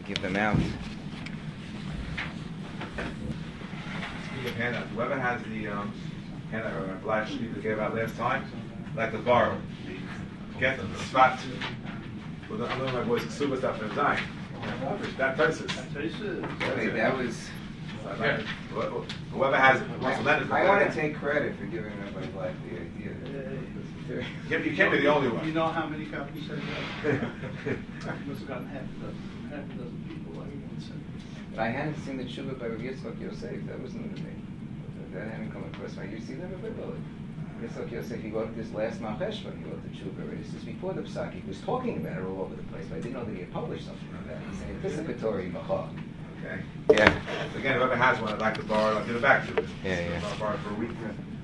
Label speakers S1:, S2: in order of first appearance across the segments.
S1: give them out.
S2: Speaking of handout, whoever has the handout or flash sheet we gave out last time, I'd like to borrow. Get the spot. Well, I know my voice is super stuff and dying. That person.
S1: Wait, that was.
S2: Yeah. Whoever has it, wants to lend it.
S1: I want to take credit for giving everybody Black the idea.
S2: You can't be the only one.
S3: You know how many copies I got? I must have gotten half a dozen people.
S1: But I hadn't seen the Tshuva by Rav Yitzchak Yosef. That was new to me. That hadn't come across my. You see that everybody? Yitzchak Yosef, he wrote this last Malcheshvan. He wrote the Tshuva already. This is before the Psak. He was talking about it all over the place, but I didn't know that he had published something like that. He's an anticipatory Macha.
S2: Okay.
S1: Yeah.
S2: So again, whoever has one, I'd like to borrow. I'll give it back to you.
S1: Yeah.
S2: I'll borrow it for a week.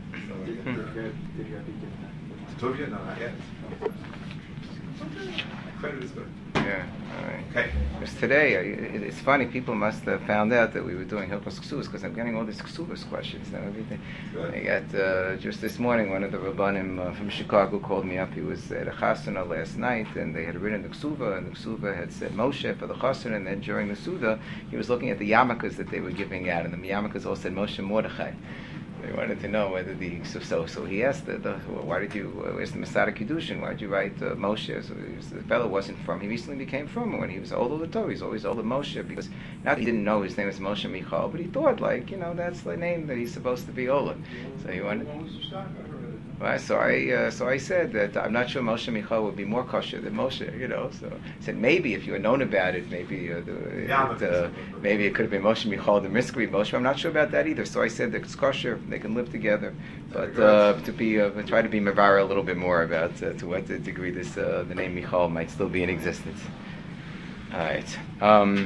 S2: Told you? No, not yet. Credit is good.
S1: Yeah. All right.
S2: Okay.
S1: Because today, it's funny, people must have found out that we were doing Hilchos Ksuvas because I'm getting all these Ksuvas questions now. Everything.
S2: Good.
S1: I got, just this morning, one of the Rabbanim from Chicago called me up. He was at a Chasana last night, and they had written the Ksuva, and the Ksuva had said Moshe for the Chasana, and then during the Suda, he was looking at the yarmulkes that they were giving out, and the yarmulkes all said Moshe Mordechai. They wanted to know whether so he asked why did you where's the Masada Kiddushin? Why did you write Moshe? So the fellow wasn't from. He recently became from. When he was old of the Torah, he's always old of Moshe because not that he didn't know his name was Moshe Michal, but he thought that's the name that he's supposed to be Ola. So he wanted. Right, so I said that I'm not sure Moshe Michal would be more kosher than Moshe, So I said maybe if you had known about it, maybe maybe it could have been Moshe Michal, the Miskri Moshe. I'm not sure about that either. So I said that it's kosher, they can live together, but to try to be mavara a little bit more about to what degree this the name Michal might still be in existence. All right.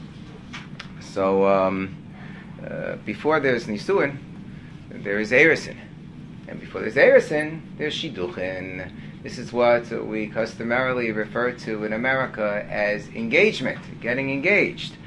S1: Before there's Nisuin, there is Eresin. And before there's Eresin, there's Shidduchin. This is what we customarily refer to in America as engagement, getting engaged.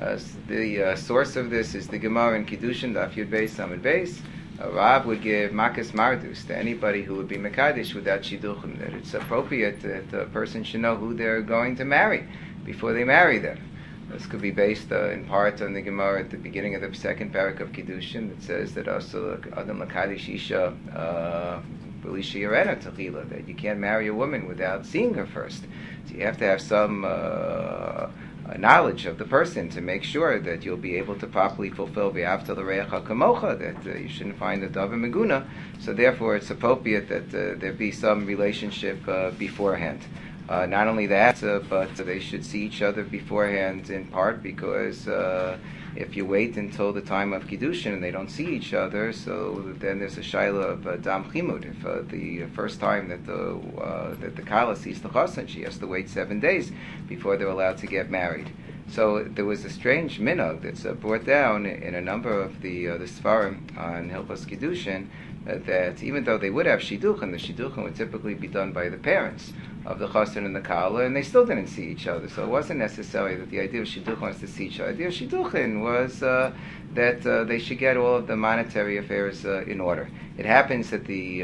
S1: The source of this is the Gemara in Kiddushin, Daf Yud Beis, Samud Beis. Rav would give Makas Mardus to anybody who would be Mekadesh without Shidduchim, that it's appropriate that a person should know who they're going to marry before they marry them. This could be based in part on the Gemara at the beginning of the second parak of Kiddushin that says that Adam Lakadish Isha Belisha Yarena Tachila, that you can't marry a woman without seeing her first. So you have to have some knowledge of the person to make sure that you'll be able to properly fulfill V'ahavta l'reacha kamocha, that you shouldn't find a davar meguna. So therefore it's appropriate that there be some relationship beforehand. Not only that, but they should see each other beforehand, in part because if you wait until the time of Kiddushin and they don't see each other, so then there's a shaila of dam chimud. If the first time that the kala sees the chassan, she has to wait 7 days before they're allowed to get married. So there was a strange minhag that's brought down in a number of the Sfarim on Hilchos Kiddushin, that even though they would have shidduchin, the shidduchin would typically be done by the parents of the chassan and the kala, and they still didn't see each other. So it wasn't necessary that the idea of shidduchin was to see each other. The idea of shidduchin was that they should get all of the monetary affairs in order. It happens that the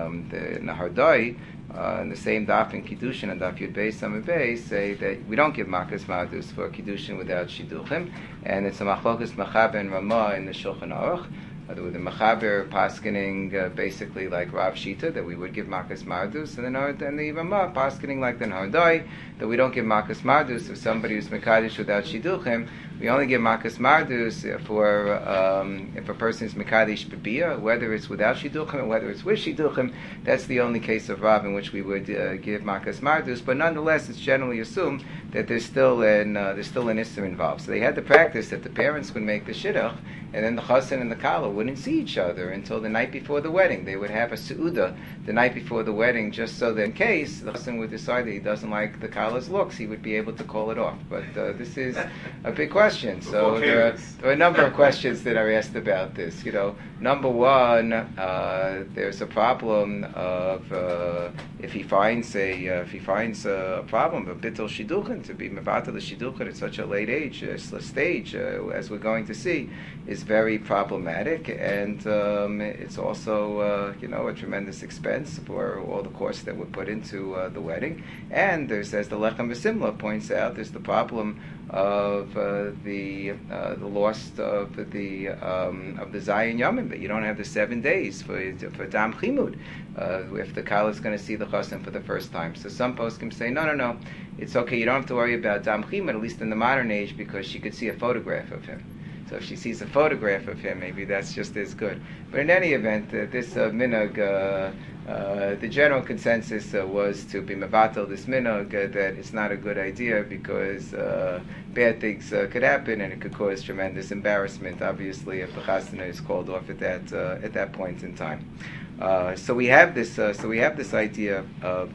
S1: Nahardai, in the same daf in Kiddushin and daf Yud Beis Samud Beis, say that we don't give Makas Mardus for Kiddushin without shidduchim, and it's a machlokas Machaber and Ramah in the Shulchan Aruch. With the Machaber paskening basically like Rav Shita, that we would give Makas Mardus, and the Ramah paskening like the Nahardai, that we don't give Makas Mardus if somebody who's Mekadesh without Shidduchim. We only give Makas Mardus for if a person is Mekadesh B'biyah, whether it's without Shidduchim or whether it's with Shidduchim. That's the only case of Rav in which we would give Makas Mardus, but nonetheless it's generally assumed that there's still an Isser involved. So they had the practice that the parents would make the Shidduch, and then the chassan and the kala wouldn't see each other until the night before the wedding. They would have a seuda the night before the wedding, just so that in case the chassan would decide that he doesn't like the kala's looks, he would be able to call it off. But this is a big question. So there are a number of questions that are asked about this. Number one, there's a problem of if he finds a problem of bittul shidduchin, to be mevatel shidduchin at such a late stage, as we're going to see, is very problematic, and it's also a tremendous expense for all the costs that were put into the wedding. And there's, as the the Lechem V'Simla points out, there's the problem of the loss of the Zayin Yomim, that you don't have the 7 days for Dam Chimud if the Kala is going to see the Chassan for the first time. So some poskim say, no, it's okay, you don't have to worry about Dam Chimud, at least in the modern age, because she could see a photograph of him. So if she sees a photograph of him, maybe that's just as good. But in any event, this minhag, the general consensus was to be mevatel this minhag, that it's not a good idea because bad things could happen and it could cause tremendous embarrassment, obviously, if the chasana is called off at that point in time. So we have this idea of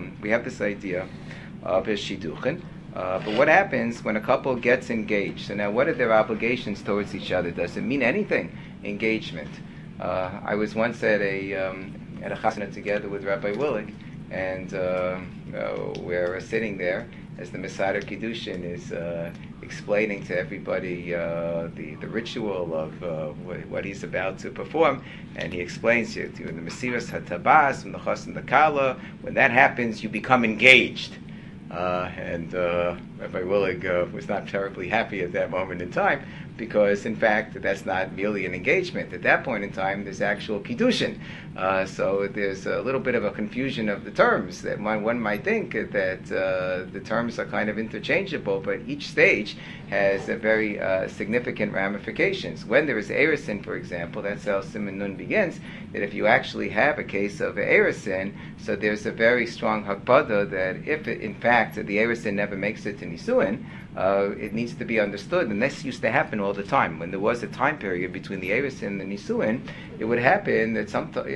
S1: shidduchin. But what happens when a couple gets engaged? So now, what are their obligations towards each other? Does it mean anything? Engagement. I was once at a chasana together with Rabbi Willig, and we're sitting there as the Mesader Kiddushin is explaining to everybody the ritual of what he's about to perform, and he explains to you in the Mesiras HaTabas, from the Chas and the Kala, when that happens, you become engaged. And Rabbi Willig was not terribly happy at that moment in time, because in fact that's not merely an engagement. At that point in time there's actual kiddushin. So there's a little bit of a confusion of the terms, that one might think that the terms are kind of interchangeable, but each stage has a very significant ramifications. When there is erisin, for example, that's how Siman Nun begins, that if you actually have a case of erisin, so there's a very strong hakpada that if in fact the erisin never makes it to Nisuin, it needs to be understood, and this used to happen all the time. When there was a time period between the Eris and the Nisuin, it would happen that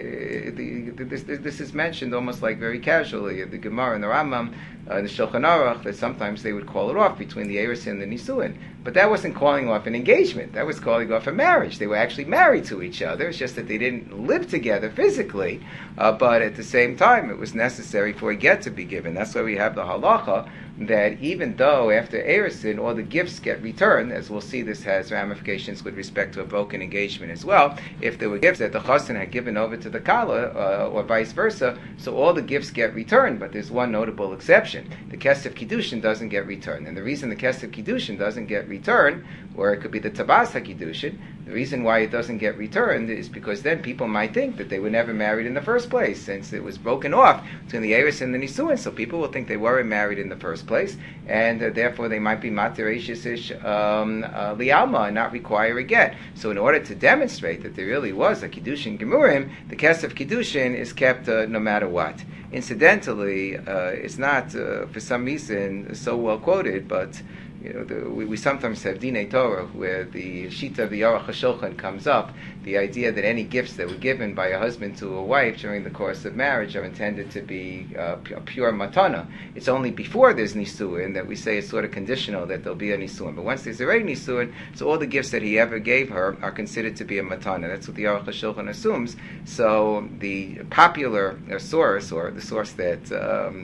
S1: this is mentioned almost like very casually, the Gemara and the Rambam, the Shulchan Aruch, that sometimes they would call it off between the Eris and the Nisuin. But that wasn't calling off an engagement. That was calling off a marriage. They were actually married to each other. It's just that they didn't live together physically, but at the same time, it was necessary for a get to be given. That's why we have the halacha that even though after Erisin all the gifts get returned, as we'll see, this has ramifications with respect to a broken engagement as well. If there were gifts that the chassan had given over to the kala, or vice versa, so all the gifts get returned, but there's one notable exception. The kesef kiddushin doesn't get returned. And the reason the kesef kiddushin doesn't get returned, or it could be the tabas hakiddushin, the reason why it doesn't get returned is because then people might think that they were never married in the first place, since it was broken off between the Eris and the Nisuin, so people will think they weren't married in the first place, and therefore they might be materashisish lialma and not require a get. So in order to demonstrate that there really was a kiddushin gemurim, the kesef kiddushin is kept no matter what. Incidentally, it's not for some reason so well quoted, but we sometimes have Dinei Torah where the Shita of the Aruch HaShulchan comes up, the idea that any gifts that were given by a husband to a wife during the course of marriage are intended to be a pure matana. It's only before there's Nisuin that we say it's sort of conditional that there'll be a Nisuin. But once there's already Nisuin, so all the gifts that he ever gave her are considered to be a matana. That's what the Aruch HaShulchan assumes. So the popular source, or the source that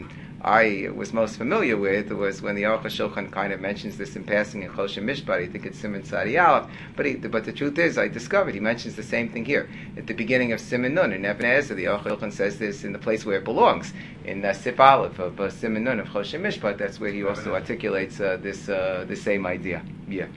S1: I was most familiar with, was when the Aruch HaShulchan kind of mentions this in passing in Choshen Mishpat. I think it's Siman Tzadi Aleph. But the truth is, I discovered he mentions the same thing here at the beginning of Siman Nun. In Even Ezer, the Aruch HaShulchan says this in the place where it belongs, in Sif Aleph of Siman Nun of Choshen Mishpat. That's where he also articulates this same idea. Yeah.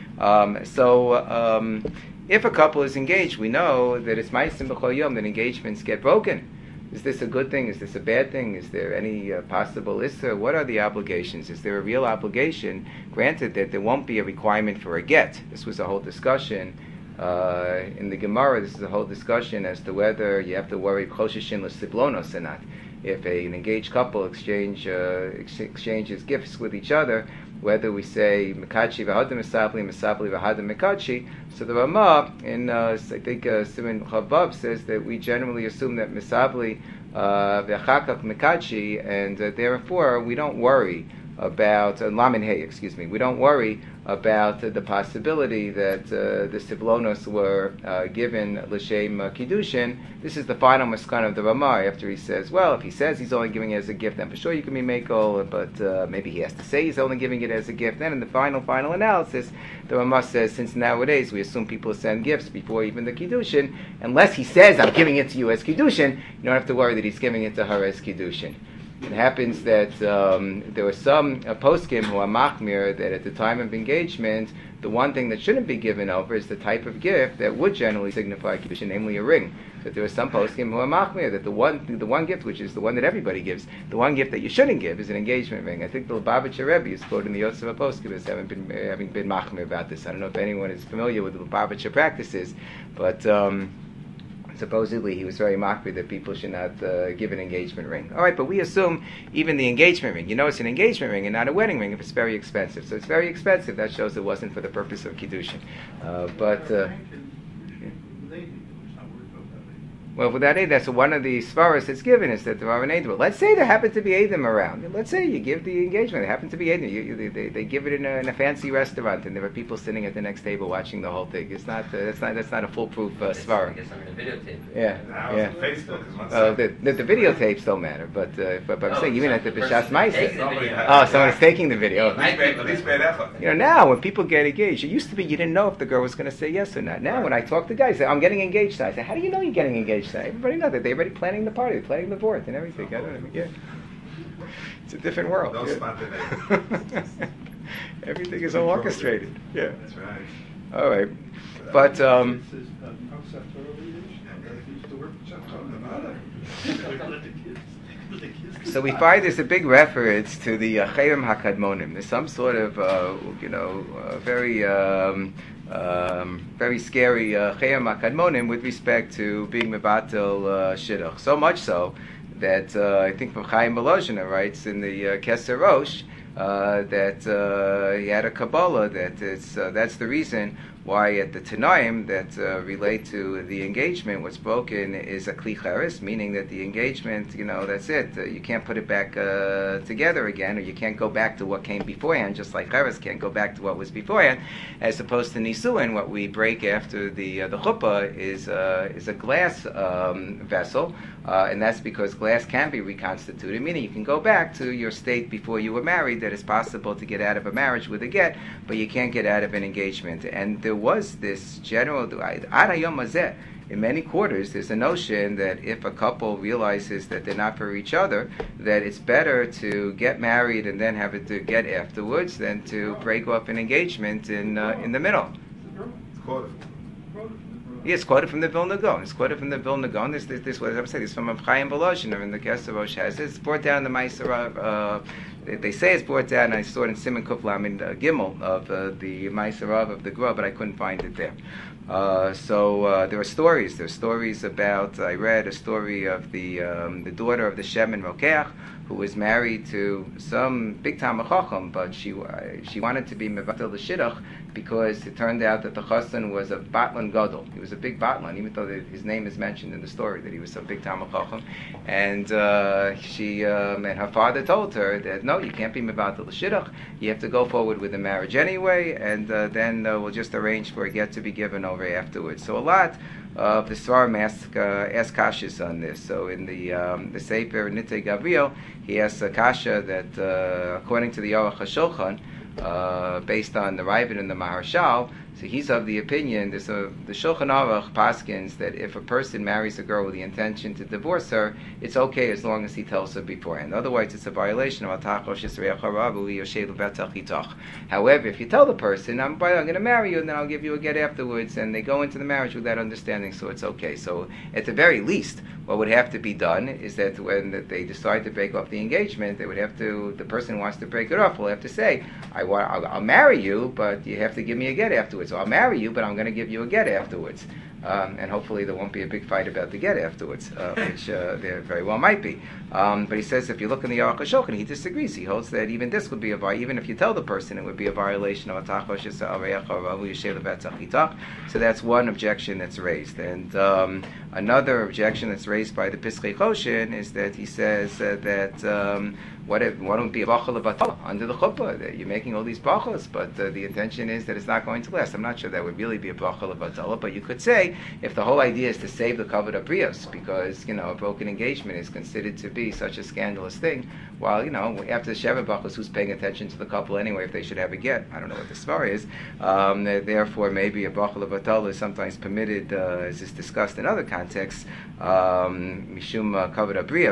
S1: If a couple is engaged, we know that it's Ma'asim B'chol Yom that engagements get broken. Is this a good thing? Is this a bad thing? Is there any possible issur? What are the obligations? Is there a real obligation? Granted that there won't be a requirement for a get. This was a whole discussion in the Gemara. This is a whole discussion as to whether you have to worry choshishin l'siblonos or not. If an engaged couple exchanges gifts with each other, whether we say mekachi v'hadam misabli, misabli v'hadam mekachi. So the Ramah in I think Siman Chavav says that we generally assume that misabli v'chakak mekachi, and therefore we don't worry about Lamin Hey, we don't worry about the possibility that the Siblonos were given L'Shem Kiddushin. This is the final Maskana of the Ramah, after he says, well, if he says he's only giving it as a gift, then for sure you can be Mekel, but maybe he has to say he's only giving it as a gift. Then in the final analysis, the Ramah says, since nowadays we assume people send gifts before even the Kiddushin, unless he says, I'm giving it to you as Kiddushin, you don't have to worry that he's giving it to her as Kiddushin. It happens that there were some poskim who are machmir that at the time of engagement, the one thing that shouldn't be given over is the type of gift that would generally signify kiddushin, namely a ring. That there are some poskim who are machmir that the one gift, which is the one that everybody gives, the one gift that you shouldn't give is an engagement ring. I think the Lubavitcher Rebbe is quoted in the Yosef poskim as having been machmir about this. I don't know if anyone is familiar with the Lubavitcher practices, but supposedly he was very machmir that people should not give an engagement ring. All right, but we assume even the engagement ring, it's an engagement ring and not a wedding ring if it's very expensive. So it's very expensive. That shows it wasn't for the purpose of kiddushin. Well, with that aid, that's one of the svaras that's given is that there are an Eidim. Let's say there happen to be Eidim around. Let's say you give the engagement. There happen to be Eidim. They give it in a fancy restaurant, and there are people sitting at the next table watching the whole thing. It's not that's not a foolproof svara.
S4: I guess I'm going to videotape.
S1: Yeah,
S2: Now
S1: yeah.
S2: it's on Facebook.
S1: The videotapes don't matter, but I'm saying even at the B'shas Ma'aseh.
S2: Somebody
S1: Someone's taking the video.
S2: At least bad effort.
S1: Now when people get engaged, it used to be you didn't know if the girl was going to say yes or not. Now when I talk to guys, I'm getting engaged. I say, how do you know you're getting engaged? Everybody knows that they're already planning the party, they're planning the board and everything. I don't know. Yeah. It's a different world.
S2: Don't
S1: yeah.
S2: spot the name.
S1: Everything is all orchestrated. Yeah.
S2: That's right.
S1: All right. But so we find there's a big reference to the Chayim HaKadmonim. There's some sort of very very scary Chayim HaKadmonim with respect to being mevatel shidduch. So much so that I think Chaim Volozhiner writes in the Keser Rosh that he had a Kabbalah that that's the reason why at the Tanaim that relate to the engagement, what's broken is a Kli Cheres, meaning that the engagement, that's it. You can't put it back together again, or you can't go back to what came beforehand, just like Cheres can't go back to what was beforehand, as opposed to Nisuin, what we break after the chuppah is a glass vessel, and that's because glass can be reconstituted, meaning you can go back to your state before you were married, that it's possible to get out of a marriage with a get, but you can't get out of an engagement. And there was this general, in many quarters, there's a notion that if a couple realizes that they're not for each other, that it's better to get married and then have it to get afterwards than to break off an engagement in the middle. Yes, quoted from the Vilna Gaon. It's quoted from the Vilna Gaon. This what I'm saying. It's from Chaim Volozhiner, and the Keser Rosh has it. It's brought down the Ma'aseh. They say it's brought down. I saw it in Siman Kuf Lamed Gimel of the Ma'aseh of the Gra, but I couldn't find it there. So there are stories. There are stories about. I read a story of the daughter of the Shemin Rokeach, who was married to some big Talmid Chacham, but she wanted to be mevatel the shidduch because it turned out that the chassan was a batlan gadol. He was a big batlan, even though his name is mentioned in the story that he was some big Talmid Chacham. And and her father told her that no, you can't be mevatel the shidduch. You have to go forward with the marriage anyway, and then we'll just arrange for a get to be given over afterwards. So a lot of the Svarim ask kashas on this. So in the Sefer Nitei Gavriel, he asks a kasha that according to the Aruch HaShulchan, based on the Ravid and the Maharshal, so he's of the opinion, the Shulchan Aruch paskins that if a person marries a girl with the intention to divorce her, it's okay as long as he tells her beforehand. Otherwise, it's a violation of However, if you tell the person, I'm going to marry you, and then I'll give you a get afterwards, and they go into the marriage with that understanding, so it's okay. So at the very least, what would have to be done is that when they decide to break off the engagement, they would have to, the person who wants to break it off will have to say, I'll marry you, but you have to give me a get afterwards. So I'll marry you, but I'm going to give you a get afterwards. And hopefully there won't be a big fight about the get afterwards, which there very well might be. But he says if you look in the Aruch HaShulchan, he disagrees. He holds that even this would be even if you tell the person, it would be a violation of Atach. So that's one objection that's raised. And another objection that's raised by the Piskei Choshen is that he says that what would be a bachal of under the chuppah, that you're making all these bachos, but the intention is that it's not going to last. I'm not sure that would really be a bachal of batala, but you could say if the whole idea is to save the kavod abrios, because a broken engagement is considered to be such a scandalous thing. While after the sheva bachos, who's paying attention to the couple anyway? If they should have a get, I don't know what the svar is. Therefore, maybe a bachal of batala is sometimes permitted, as is discussed in other contexts, mishum kavod abrios.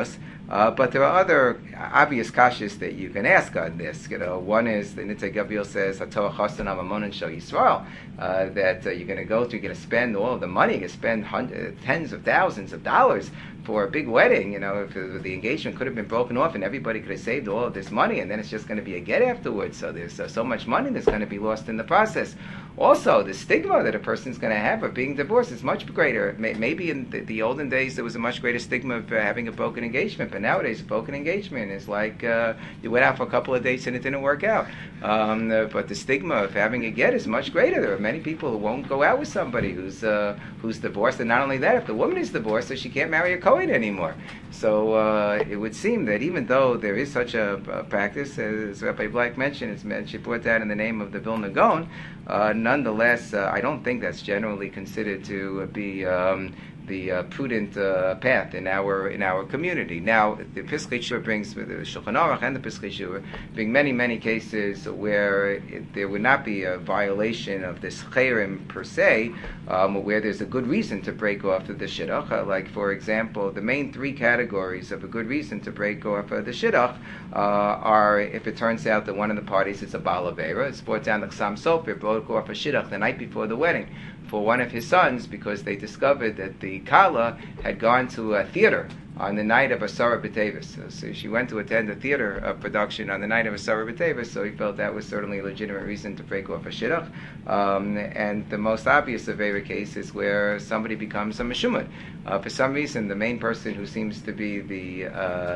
S1: But there are other obvious kashas that you can ask on this. One is the Nitzay Gabriel says, "Hatoach Chasan Amamonin Shel Yisrael," that you're going to go through, you're going to spend all of the money, you're going to spend tens of thousands of dollars for a big wedding. If the engagement could have been broken off and everybody could have saved all of this money, and then it's just going to be a get afterwards. So there's so much money that's going to be lost in the process. Also, the stigma that a person's going to have of being divorced is much greater. Maybe in the olden days there was a much greater stigma of having a broken engagement, but nowadays a broken engagement is like you went out for a couple of dates and it didn't work out. But the stigma of having a get is much greater. There are many people who won't go out with somebody who's divorced, and not only that, if the woman is divorced, so she can't marry a Kohen anymore. So it would seem that even though there is such a practice, as Rabbi Black mentioned, she brought that in the name of the Vilna Gaon, nonetheless, I don't think that's generally considered to be the prudent path in our community. Now, the Piskei Shuvah brings, the Shulchan Aruch and the Piskei Shuvah bring many cases where there would not be a violation of this chayrim per se, where there's a good reason to break off of the shidduch. Like, for example, the main three categories of a good reason to break off of the shidduch are if it turns out that one of the parties is a Baal Aveira. It's brought down the Chassam Sofer, broke off a shidduch the night before the wedding for one of his sons because they discovered that the Kala had gone to a theater on the night of Asara B'Tevis. So she went to attend a theater production on the night of Asara B'Tevis, so he felt that was certainly a legitimate reason to break off a shidduch. And the most obvious Aveira case is where somebody becomes a Meshumad. For some reason, the main person who seems to be the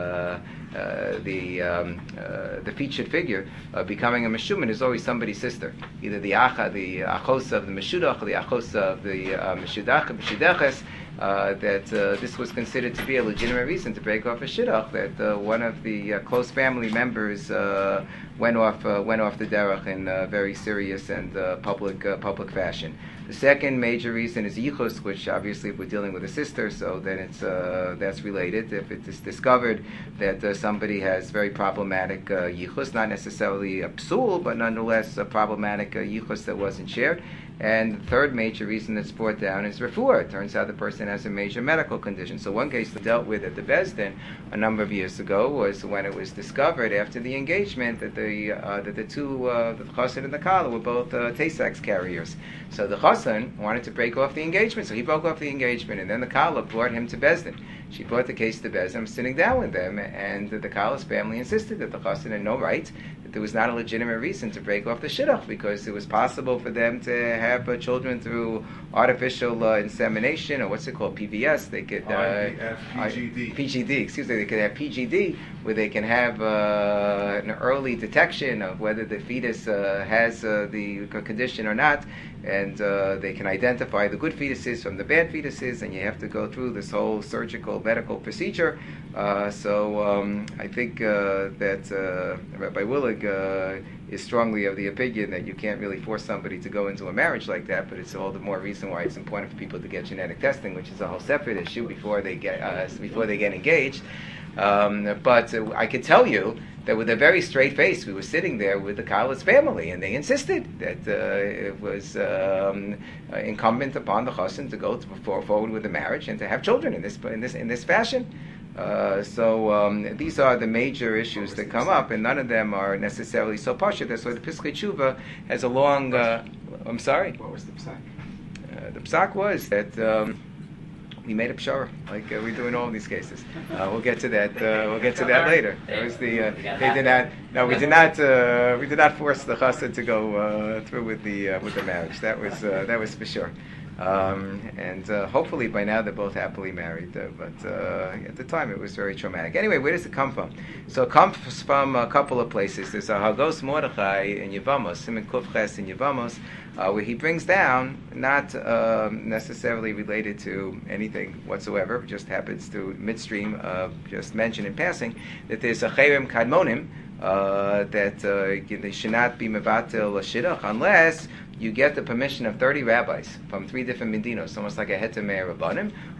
S1: featured figure becoming a Meshumad is always somebody's sister. Either the Achos of the Meshudach, or the Achos of the Meshudeches. That this was considered to be a legitimate reason to break off a shidduch, that one of the close family members went off the derech in a very serious and public fashion. The second major reason is yichus, which obviously if we're dealing with a sister, so then that's related. If it is discovered that somebody has very problematic yichus, not necessarily a psul, but nonetheless a problematic yichus that wasn't shared. And the third major reason that's brought down is refuah. It turns out the person has a major medical condition. So one case dealt with at the Beis Din a number of years ago was when it was discovered after the engagement that the two, the chassan and the kala, were both Tay-Sachs carriers. So the chassan wanted to break off the engagement, so he broke off the engagement, and then the kala brought him to Beis Din. She brought the case to Beis Din. I'm sitting down with them, and the kala's family insisted that the chassan had no right, that there was not a legitimate reason to break off the shidduch, because it was possible for them to have children through artificial insemination, or what's it called, PVS. They could PGD. Excuse me. They could have PGD, where they can have an early detection of whether the fetus has the condition or not, and they can identify the good fetuses from the bad fetuses, and you have to go through this whole surgical medical procedure. So I think that Rabbi Willig is strongly of the opinion that you can't really force somebody to go into a marriage like that, but it's all the more reason why it's important for people to get genetic testing, which is a whole separate issue before they get engaged. But I could tell you that with a very straight face, we were sitting there with the Kala's family, and they insisted that it was incumbent upon the chassan to go forward with the marriage and to have children in this fashion. So these are the major issues that come up, and none of them are necessarily so pashut. That's why the Piskei Shuvah has a long. I'm sorry.
S4: What was the psak?
S1: The psak was that we made a pshara, like we do in all these cases. We'll get to that. We'll get to that later. That was the. They did not. No, we did not. We did not force the chassan to go through with the marriage. That was for sure. And hopefully by now they're both happily married, but at the time it was very traumatic. Anyway, where does it come from? So it comes from a couple of places. There's a Hagos Mordechai in Yevamos, Siman Kuf Ches in Yevamos, where he brings down, not necessarily related to anything whatsoever, just happens to midstream just mention in passing, that there's a Cherem Kadmonim, that they should not be mevatel shidduch unless you get the permission of 30 rabbis from 3 different medinos, almost like a heter me'er rabbanim,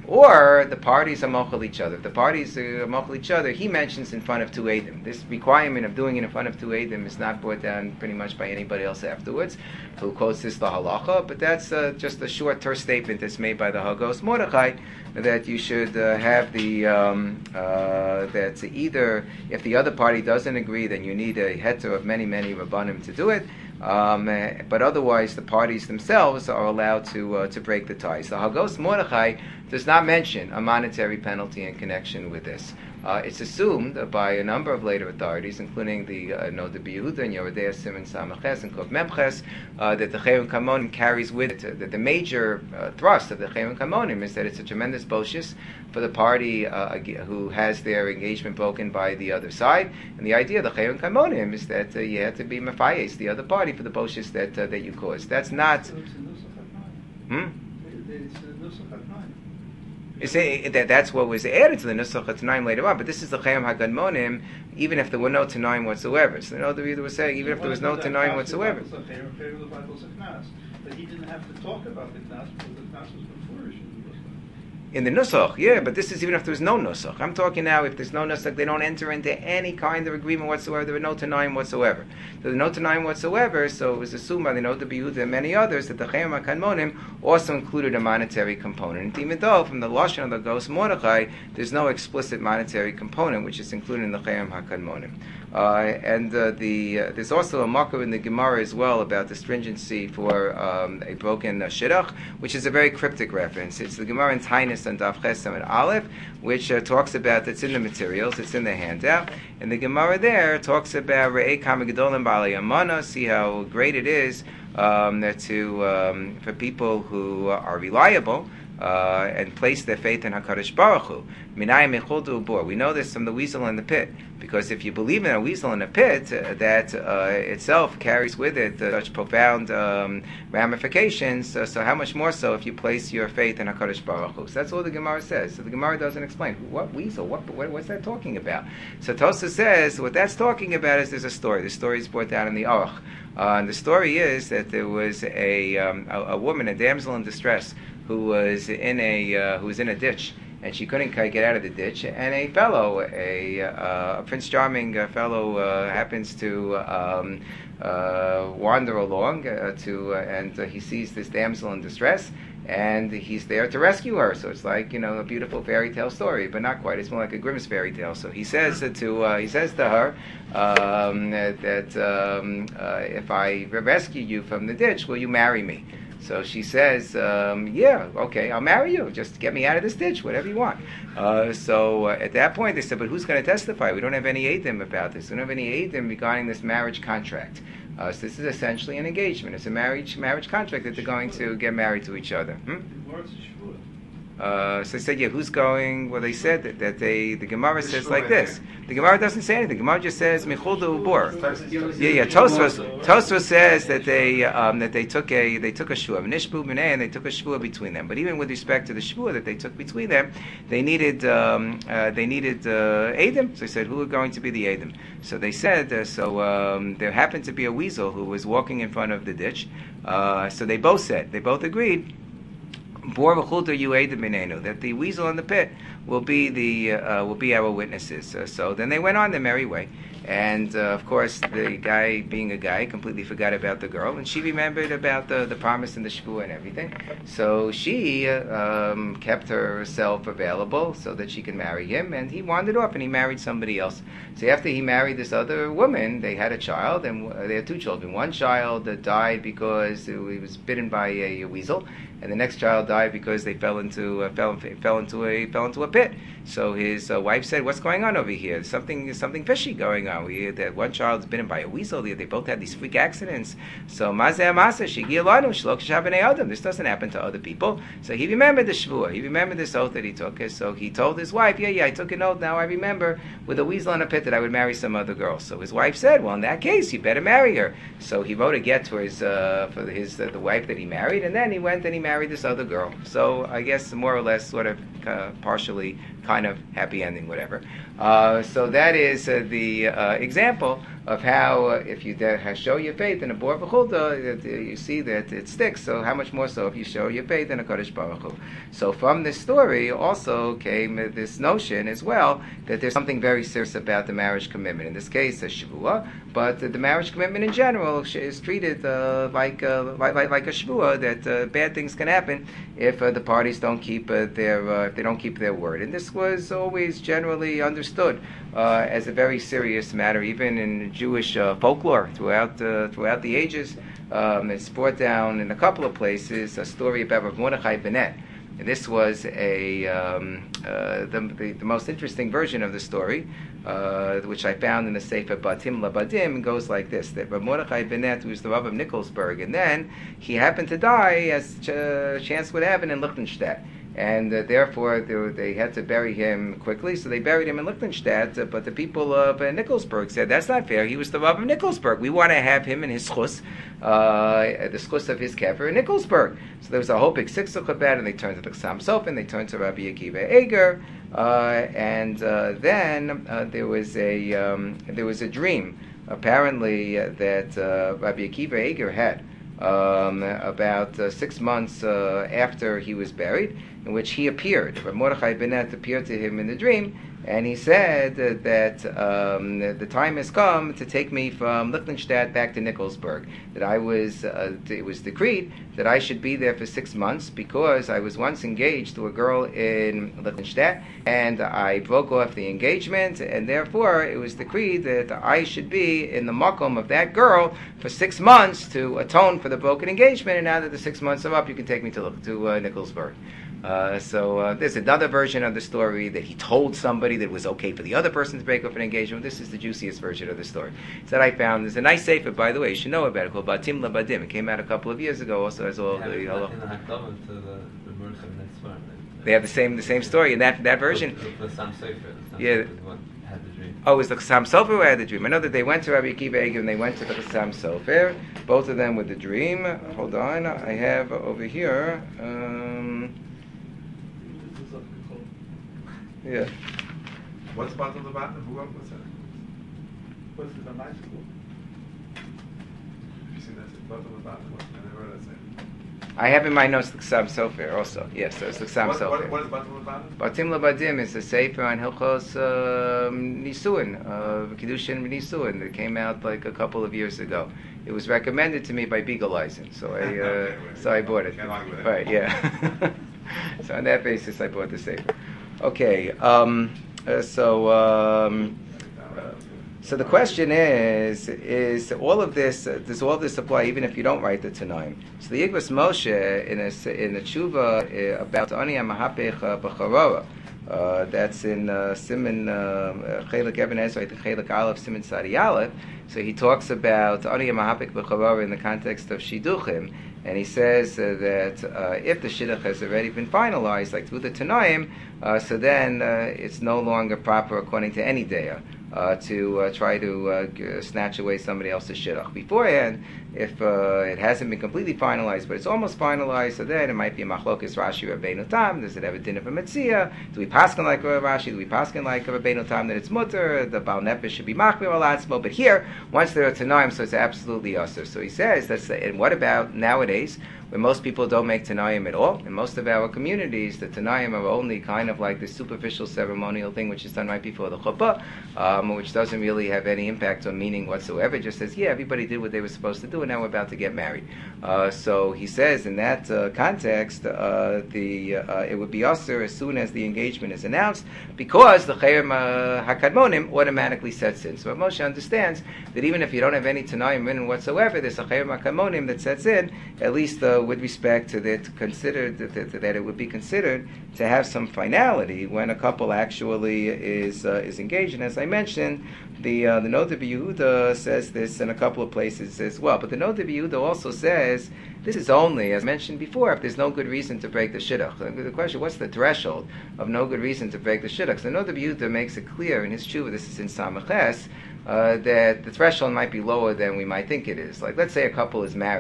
S1: Or the parties are mochel each other. If the parties are mochel each other, he mentions in front of two Eidim. This requirement of doing it in front of two Eidim is not brought down pretty much by anybody else afterwards, who quotes this the halacha, but that's just a short, terse statement that's made by the Hagos Mordechai, that you should have the, that's either, if the other party doesn't agree, then you need a heter of many, many Rabbanim to do it, but otherwise the parties themselves are allowed to break the ties. The Hagos Mordechai does not mention a monetary penalty in connection with this. It's assumed by a number of later authorities, including the Noda B'Yehuda and Yoredei Simon Samaches and Kov Memches, that the Chayim Kamonim carries with it. That the major thrust of the Chayim Kamonim is that it's a tremendous boshis for the party who has their engagement broken by the other side. And the idea of the Chayim Kamonim is that you have to be mafayes the other party for the boshis that you caused. That's not.
S3: So it's a nusach at 9. It's a nusach at 9.
S1: You say that's what was added to the Nusach Tanaim later on, but this is the Chayim HaGadmonim, even if there were no Tanaim whatsoever. So the Noda B'Yehuda was saying, even if there was no Tanaim whatsoever.
S3: But he didn't have to talk about the Knas because the Knas was before Rishon.
S1: In the Nusach, yeah, but this is even if there's no Nusach. I'm talking now, if there's no Nusach, they don't enter into any kind of agreement whatsoever. There were no Tanaim whatsoever. There was no Tanaim whatsoever, so it was assumed by the Noda B'Yehuda and many others that the Chayim HaKadmonim also included a monetary component. And even though, from the Lashon of the Gos Mordechai, there's no explicit monetary component, which is included in the Chayim HaKadmonim. There's also a makar in the Gemara as well about the stringency for a broken shidduch, which is a very cryptic reference. It's the Gemara in Tainus and Daf Chesam and Aleph, which talks about, it's in the materials, it's in the handout, and the Gemara there talks about Re'ei Kama Gedolim B'alei Amana, see how great it is for people who are reliable, and place their faith in HaKadosh Baruch Hu. Minayim echuldu bor. We know this from the weasel in the pit, because if you believe in a weasel in a pit, that itself carries with it such profound ramifications. So how much more so if you place your faith in HaKadosh Baruch Hu? So that's all the Gemara says. So the Gemara doesn't explain what weasel. What's that talking about? So Tosa says what that's talking about is there's a story. The story is brought down in the Aruch. And the story is that there was a woman, a damsel in distress, who was in a ditch, and she couldn't get out of the ditch. And a fellow, a Prince Charming fellow, happens to wander along and he sees this damsel in distress, and he's there to rescue her. So it's like, a beautiful fairy tale story, but not quite. It's more like a Grimm's fairy tale. So he says to her that if I rescue you from the ditch, will you marry me? So she says, yeah, okay, I'll marry you. Just get me out of this ditch, whatever you want. So at that point, they said, but who's going to testify? We don't have any eidim about this. We don't have any eidim regarding this marriage contract. So this is essentially an engagement. It's a marriage contract that they're going to get married to each other. So they said, yeah, who's going? Well, they said that the Gemara says like this. The Gemara doesn't say anything. The Gemara just says Michul de Ubor. Yeah. Tosfos says that they took a shvua, Nishbu B'nei, and they took a shvua between them. But even with respect to the shvua that they took between them, they needed Edom. So they said, who are going to be the Edom? So they said, there happened to be a weasel who was walking in front of the ditch. So they both agreed. That the weasel in the pit will be our witnesses. So then they went on their merry way, and of course the guy, being a guy, completely forgot about the girl, and she remembered about the promise and the shvua and everything. So she kept herself available so that she could marry him, and he wandered off and he married somebody else. So after he married this other woman, they had a child, and they had two children. One child died because he was bitten by a weasel, and the next child died because they fell into a pit. So his wife said, "What's going on over here? Something fishy going on. That one child's bitten by a weasel. They both had these freak accidents. So this doesn't happen to other people." So he remembered the shvua. He remembered this oath that he took. So he told his wife, "Yeah, I took an oath. Now I remember with a weasel in a pit that I would marry some other girl." So his wife said, "Well, in that case, you better marry her." So he wrote a get to the wife that he married, and then he went and he married this other girl. So I guess more or less, sort of partially, kind of happy ending, whatever. So that is the example of how if you show your faith in a Bor V'chulda, you see that it sticks. So how much more so if you show your faith in a Kodesh Baruch Hu? So from this story also came this notion as well that there's something very serious about the marriage commitment. In this case, a Shavua, but the marriage commitment in general is treated like a Shavua, that bad things can happen if the parties don't keep if they don't keep their word. And this was always generally understood as a very serious matter, even in Jewish folklore throughout the ages. It's brought down in a couple of places a story about Rav Mordechai Bennett. And this was the most interesting version of the story, which I found in the Sefer Batim Labadim, goes like this: that Rav Mordechai Bennett, who was the Rav of Nikolsburg, and then he happened to die, as chance would have it, in Liechtenstein. And therefore, they had to bury him quickly, so they buried him in Liechtenstein. But the people of Nikolsburg said, that's not fair. He was the Rav of Nikolsburg. We want to have him in his schus, the schus of his kever in Nikolsburg. So there was a whole big siksuch about it, and they turned to the Chassam Sofer, and they turned to Rabbi Akiva Eger, and then there was a dream, apparently, that Rabbi Akiva Eger had about 6 months after he was buried, in which he appeared. Rav Mordechai Bennett appeared to him in the dream, and he said that the time has come to take me from Liechtenstein back to Nikolsburg. That it was decreed that I should be there for 6 months because I was once engaged to a girl in Liechtenstein, and I broke off the engagement, and therefore it was decreed that I should be in the makom of that girl for 6 months to atone for the broken engagement. And now that the 6 months are up, you can take me to Nikolsburg. So there's another version of the story that he told somebody that it was okay for the other person to break up an engagement. This is the juiciest version of the story. So that I found. There's a nice sefer, by the way, you should know about it, called Batim Labadim. It came out a couple of years ago. Also has all the they have the same story in that version. Yeah. Oh, it was the Chassam Sofer who had the dream. I know that they went to Rabbi Akiva Eger and they went to the Chassam Sofer, both of them with the dream. Hold on, I have over here. Yeah.
S2: What's Batim Labadim? Who wrote what's that?
S3: What's it, a nice school?
S2: Have you seen that? Batim Labadim? I never heard that say.
S1: I have in my notes the Chassam Sofer also. Yes, so it's the Chassam Sofer.
S2: What is Batim Labadim?
S1: Batim Labadim is a sefer on Hilchos Nisuin, Kiddushin Nisuin, that came out like a couple of years ago. It was recommended to me by Beagle Eisen, so I bought it.
S2: Can't argue with that.
S1: Right, yeah. So on that basis, I bought the sefer. Okay, so the question is all of this, does all this apply even if you don't write the Tanaim? So the Yigvas Moshe in the tshuva about Ani HaMahapech B'Charora, that's in Siman Chelik Eben Ezra, I think Chelik Aleph, Siman Sadi Aleph. So he talks about Ani HaMahapech B'Charora in the context of Shidduchim, and he says that if the shidduch has already been finalized, like through the Tanaim, so then it's no longer proper according to any daya to try to snatch away somebody else's shidduch. Beforehand, if it hasn't been completely finalized, but it's almost finalized, so then it might be a machlokes Rashi Rabbeinu Tam. Does it have a din of a metzia? Do we paskin like Rashi? Do we paskin like Rabbeinu Tam that it's mutter? The Baal Nefesh should be machmir al atzmo. But here, once there are Tanaim, so it's absolutely usher. So he says, and what about nowadays, when most people don't make Tanaim at all? In most of our communities, the Tanaim are only kind of like this superficial ceremonial thing which is done right before the chuppah, which doesn't really have any impact or meaning whatsoever. It just says, yeah, everybody did what they were supposed to do, and now we're about to get married. So he says, in that context, it would be usher as soon as the engagement is announced, because the Chayim HaKadmonim automatically sets in. So Moshe understands that even if you don't have any Tanaim written whatsoever, there's a Chayim HaKadmonim that sets in, at least with respect to that, that it would be considered to have some finality when a couple actually is engaged. And as I mentioned, the Noda B'Yehuda says this in a couple of places as well. But the Noda B'Yehuda also says this is only, as mentioned before, if there's no good reason to break the shidduch. The question, what's the threshold of no good reason to break the shidduch? So the Noda B'Yehuda makes it clear in his tshuva, this is in Samaches, that the threshold might be lower than we might think it is. Like, let's say a couple is married,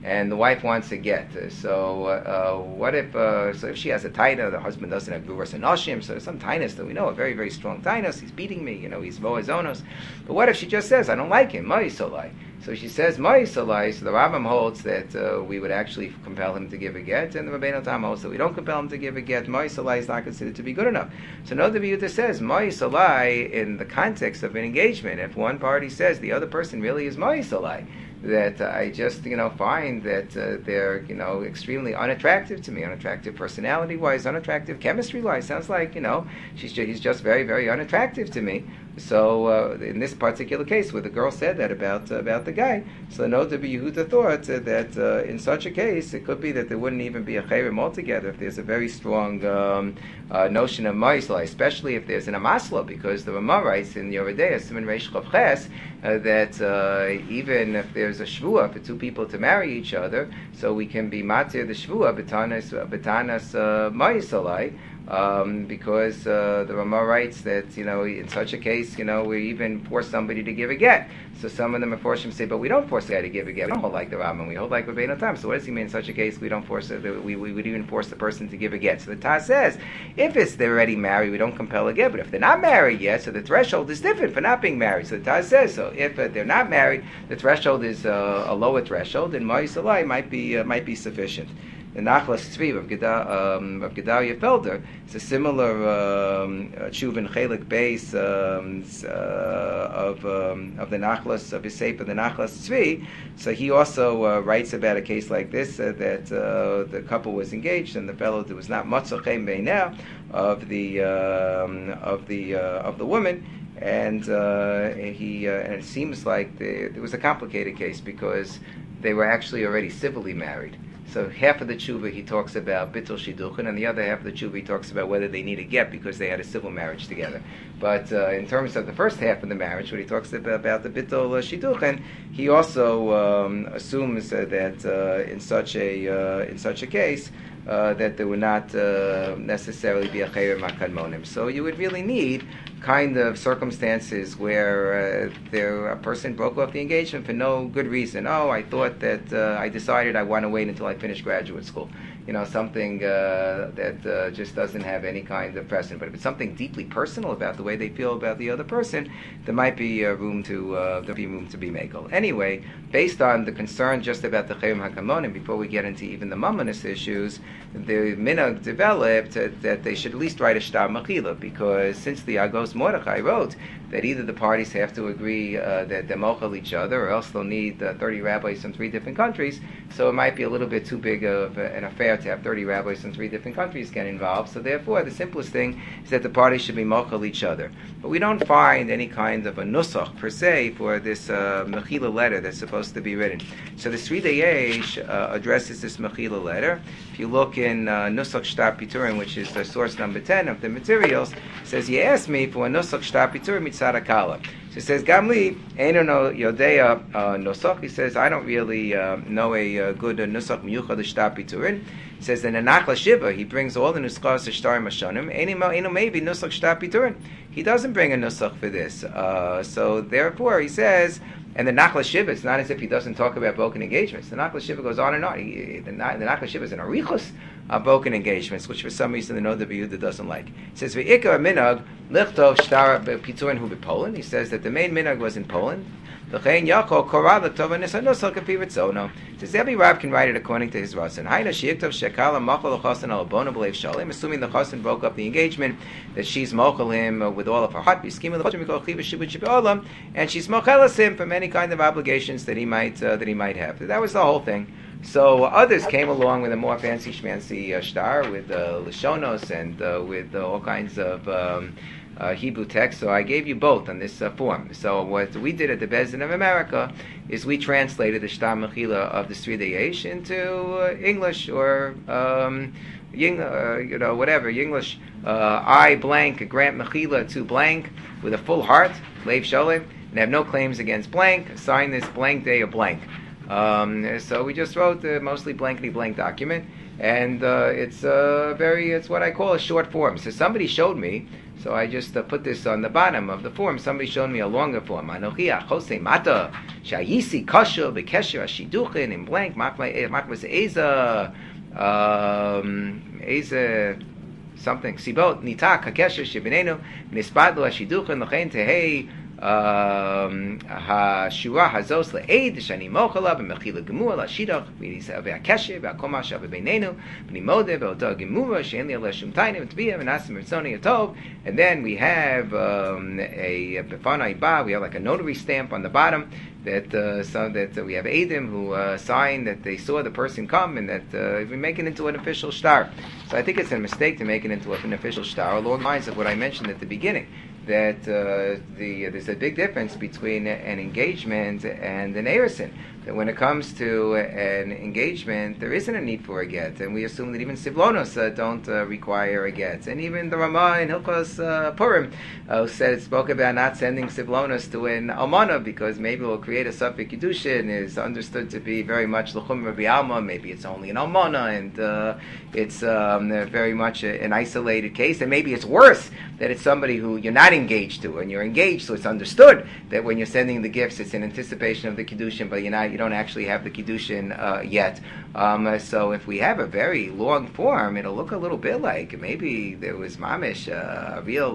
S1: and the wife wants a get. What if so if she has a taina, the husband doesn't have gvuras anashim, so there's some tainas that we know, a very, very strong tainas, he's beating me, he's voazonos. But what if she just says, I don't like him, ma'isolai? So she says ma'isolai, so the Rambam holds that we would actually compel him to give a get, and the Rabbeinu Tam holds that we don't compel him to give a get. Ma'isolai is not considered to be good enough. So no Yehuda says ma'isolai in the context of an engagement. If one party says the other person really is ma'isolai, that I just, find that they're, extremely unattractive to me, unattractive personality-wise, unattractive chemistry-wise. Sounds like, he's just very, very unattractive to me. So in this particular case, where the girl said that about the guy, so no Rabbi Yehuda thought that in such a case, it could be that there wouldn't even be a chayrim altogether if there's a very strong notion of ma'isla, especially if there's an amasla, because the Rama writes in Yoreh De'ah, Siman Reish Chav Ches, that even if there's a shvua for two people to marry each other, so we can be matir the shvua betanas ma'isalai, because the Rama writes that in such a case we even force somebody to give a get. So some of them Meforshim say, but we don't force the guy to give a get. We don't hold like the Rambam. We hold like Rabbeinu Tam. So what does he mean in such a case? We don't force we would even force the person to give a get. So the Taz says, if they're already married, we don't compel a get. But if they're not married yet, so the threshold is different for not being married. So the Taz says, so if they're not married, the threshold is a lower threshold, and Ma'isalai might be sufficient. The Nachlas Tzvi of Gedalia Felder is a similar Tshuva Chelik base of the Nachlas of Yisef of the Nachlas Tzvi. So he also writes about a case like this that the couple was engaged and the fellow that was not Matzochem Beinah of the woman. And and it seems like it was a complicated case because they were actually already civilly married. So half of the tshuva he talks about bittul shidduchin, and the other half of the tshuva he talks about whether they need a get because they had a civil marriage together. But in terms of the first half of the marriage, when he talks about the bittul shidduchin, he also assumes that in such a case that there would not necessarily be a chayrim makadmonim. So you would really need kind of circumstances where a person broke off the engagement for no good reason. Oh, I thought that I decided I want to wait until I finish graduate school. Something that just doesn't have any kind of precedent. But if it's something deeply personal about the way they feel about the other person, there might be room to be makel. Anyway, based on the concern just about the chayim hakamonim, before we get into even the mammonis issues, the minhag developed that they should at least write a shtar mechila, because since the Agos Mordechai wrote that either the parties have to agree that they're mochel each other, or else they'll need 30 rabbis from 3 different countries, so it might be a little bit too big of an affair to have 30 rabbis from 3 different countries get involved. So therefore, the simplest thing is that the parties should be mochel each other. But we don't find any kind of a nusach per se for this mechila letter that's supposed to be written. So the Sridei Yesh addresses this mechila letter. If you look in Nusach Shtar Piturim, which is the source number 10 of the materials, it says, "You asked me for a Nusach Shtar Piturim mitzad Akala." So it says, "Gamli eino no yodea nusach." He says, "I don't really know a good nusach miyuchad Shtar Piturim." He says, "In the Nachla Shiva, he brings all the nuschas to Shtar Mashanim. Eino maybe nusach Shtar Piturim." He doesn't bring a nusach for this. So therefore, he says. And the Nachla Shiva, it's not as if he doesn't talk about broken engagements. The Nachla Shiva goes on and on. The Nachla Shiva is an arichus of broken engagements, which for some reason the Noda B'Yehuda doesn't like. It says, V'ikar minhag lichtov shtar piturin hu b'Poland. He says that the main minhag was in Poland. V'chein Yaakov korah l'tov v'nisanusal kapi v'tzono. It says every rab can write it according to his ratzon. Haina sheyiktov shekala machal l'chasen al bona b'leiv shalim. Assuming the chasen broke up the engagement, that she's mochel him with all of her heart, b'skim l'chotrim mikol chiva shibud shib'olam, and she's mochelas him from any kind of obligations that he might have. That was the whole thing. So others came along with a more fancy schmancy shtar with Lishonos and with all kinds of Hebrew text. So I gave you both on this form. So what we did at the Beis Din of America is we translated the shtar mechila of the Sridei Yesh into English or whatever English. I blank grant mechila to blank with a full heart, leiv shalom, and have no claims against blank. Sign this blank day of blank. So we just wrote a mostly blankety blank document, and it's what I call a short form. So somebody showed me, so I just put this on the bottom of the form. Somebody showed me a longer form. Anochi achose mata shayisi kasha bekesher ashiduchin in blank makmas eza something sibot nita kakesher shebinenu nispad lo ashiduchin lechein tehei השורה הזאת לעד שאני מוך עליו ומכיל הגמור להשידוך והקשר והכל מה שווה בינינו ואני מודה באותו הגמור שאין לי עליה שום תיינים וטביע ונעשה מרצוני הטוב. And then we have בפני בא, we have like a notary stamp on the bottom that we have Adim who signed that they saw the person come and that we make it into an official star. So I think it's a mistake to make it into an official star along the lines of what I mentioned at the beginning, that there's a big difference between an engagement and an erusin. That when it comes to an engagement, there isn't a need for a get, and we assume that even sivlonos don't require a get. And even the Ramah in Hilchos Purim spoke about not sending sivlonos to an almana because maybe it will create a suffix kedushin, is understood to be very much l'chum Rabbi Alma. Maybe it's only an almana, and it's very much an isolated case, and maybe it's worse that it's somebody who you're not engaged to, and you're engaged, so it's understood that when you're sending the gifts, it's in anticipation of the kedushin, but you don't actually have the kedushin yet. So if we have a very long form, it'll look a little bit like maybe there was mamish, a real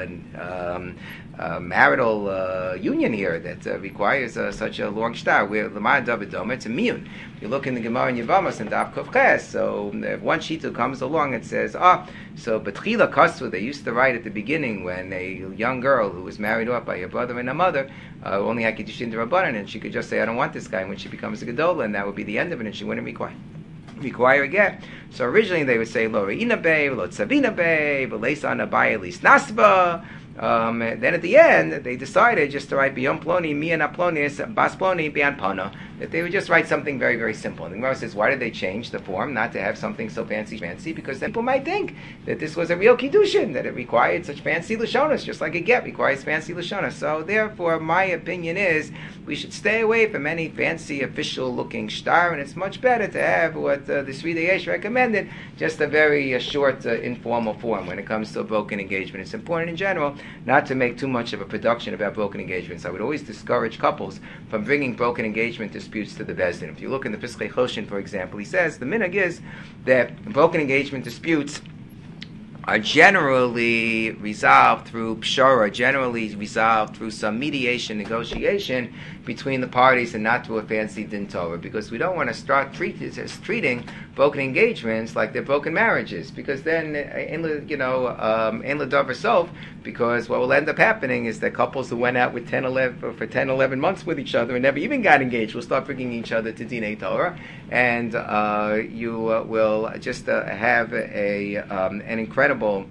S1: marital union here that requires such a long shtar. Where L'man David Domer, it's immune. You look in the Gemara in Yevamos and Daf Kuf Ches, so if one shita comes along and says, so Betchila Kasvu, they used to write at the beginning when a young girl who was married off by her brother and her mother only had Kiddushin D'Rabbanan, and she could just say, I don't want this guy, when she becomes a Gedola, and that would be the end of it, and she wouldn't require a get. So originally they would say, Lo Re'ina Bey, Lo Tzavina Bey, V'leisa Anabai Elis Nasba. Then at the end, they decided just to write Biyom Ploni, Mian Aplonis, Bas Ploni, Bian Pana, that they would just write something very, very simple. And the Gemara says, why did they change the form, not to have something so fancy? Because then people might think that this was a real Kiddushin, that it required such fancy Lashonas, just like a get requires fancy Lashonas. So therefore, my opinion is, we should stay away from any fancy official-looking shtar, and it's much better to have what the Sri Dayesh recommended, just a very short, informal form when it comes to a broken engagement. It's important in general not to make too much of a production about broken engagements. I would always discourage couples from bringing broken engagement disputes to the Beis Din. If you look in the Piskei Choshen, for example, he says the minhag is that broken engagement disputes are generally resolved through pshara, generally resolved through some mediation, negotiation between the parties, and not through a fancy din Torah, because we don't want to start treating broken engagements like they're broken marriages, because then in l'davar sof, because what will end up happening is that couples who went out with 10, 11 months with each other and never even got engaged will start bringing each other to Dinei Torah, and you will just have an incredible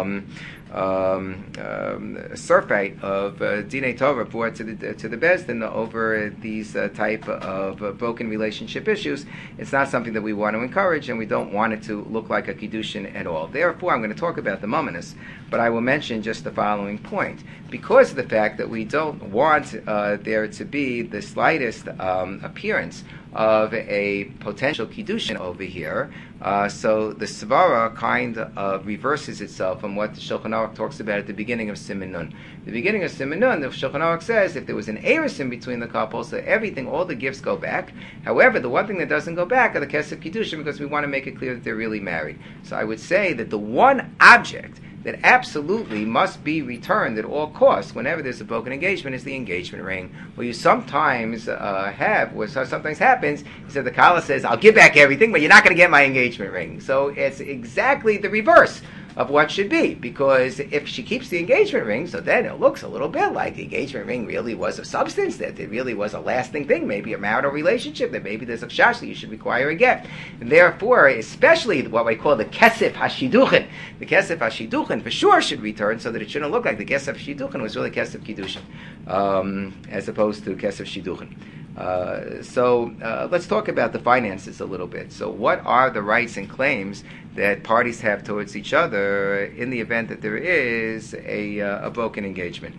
S1: surfeit of Dinei Torah brought to the Beis Din over these type of broken relationship issues. It's not something that we want to encourage, and we don't want it to look like a kiddushin at all. Therefore, I'm going to talk about the mominus, but I will mention just the following point. Because of the fact that we don't want there to be the slightest appearance of a potential kiddushin over here, so the svara kind of reverses itself from what the Shulchan Aruch talks about at the beginning of Siman Nun. The beginning of Siman Nun, the Shulchan Aruch says if there was an erusin between the couples, so everything, all the gifts go back. However, the one thing that doesn't go back are the kesef kiddushin, because we want to make it clear that they're really married. So I would say that the one object that absolutely must be returned at all costs whenever there's a broken engagement is the engagement ring. What you sometimes sometimes happens is that the Kala says, I'll give back everything, but you're not going to get my engagement ring. So it's exactly the reverse of what should be, because if she keeps the engagement ring, so then it looks a little bit like the engagement ring really was a substance, that it really was a lasting thing, maybe a marital relationship, that maybe there's a chash that you should require a get. And therefore, especially what we call the kesef hashiduchin, the kesef hashiduchin for sure should return, so that it shouldn't look like the kesef hashiduchin was really kesef kiddushin, as opposed to kesef shiduchin. So let's talk about the finances a little bit. So what are the rights and claims that parties have towards each other in the event that there is a broken engagement?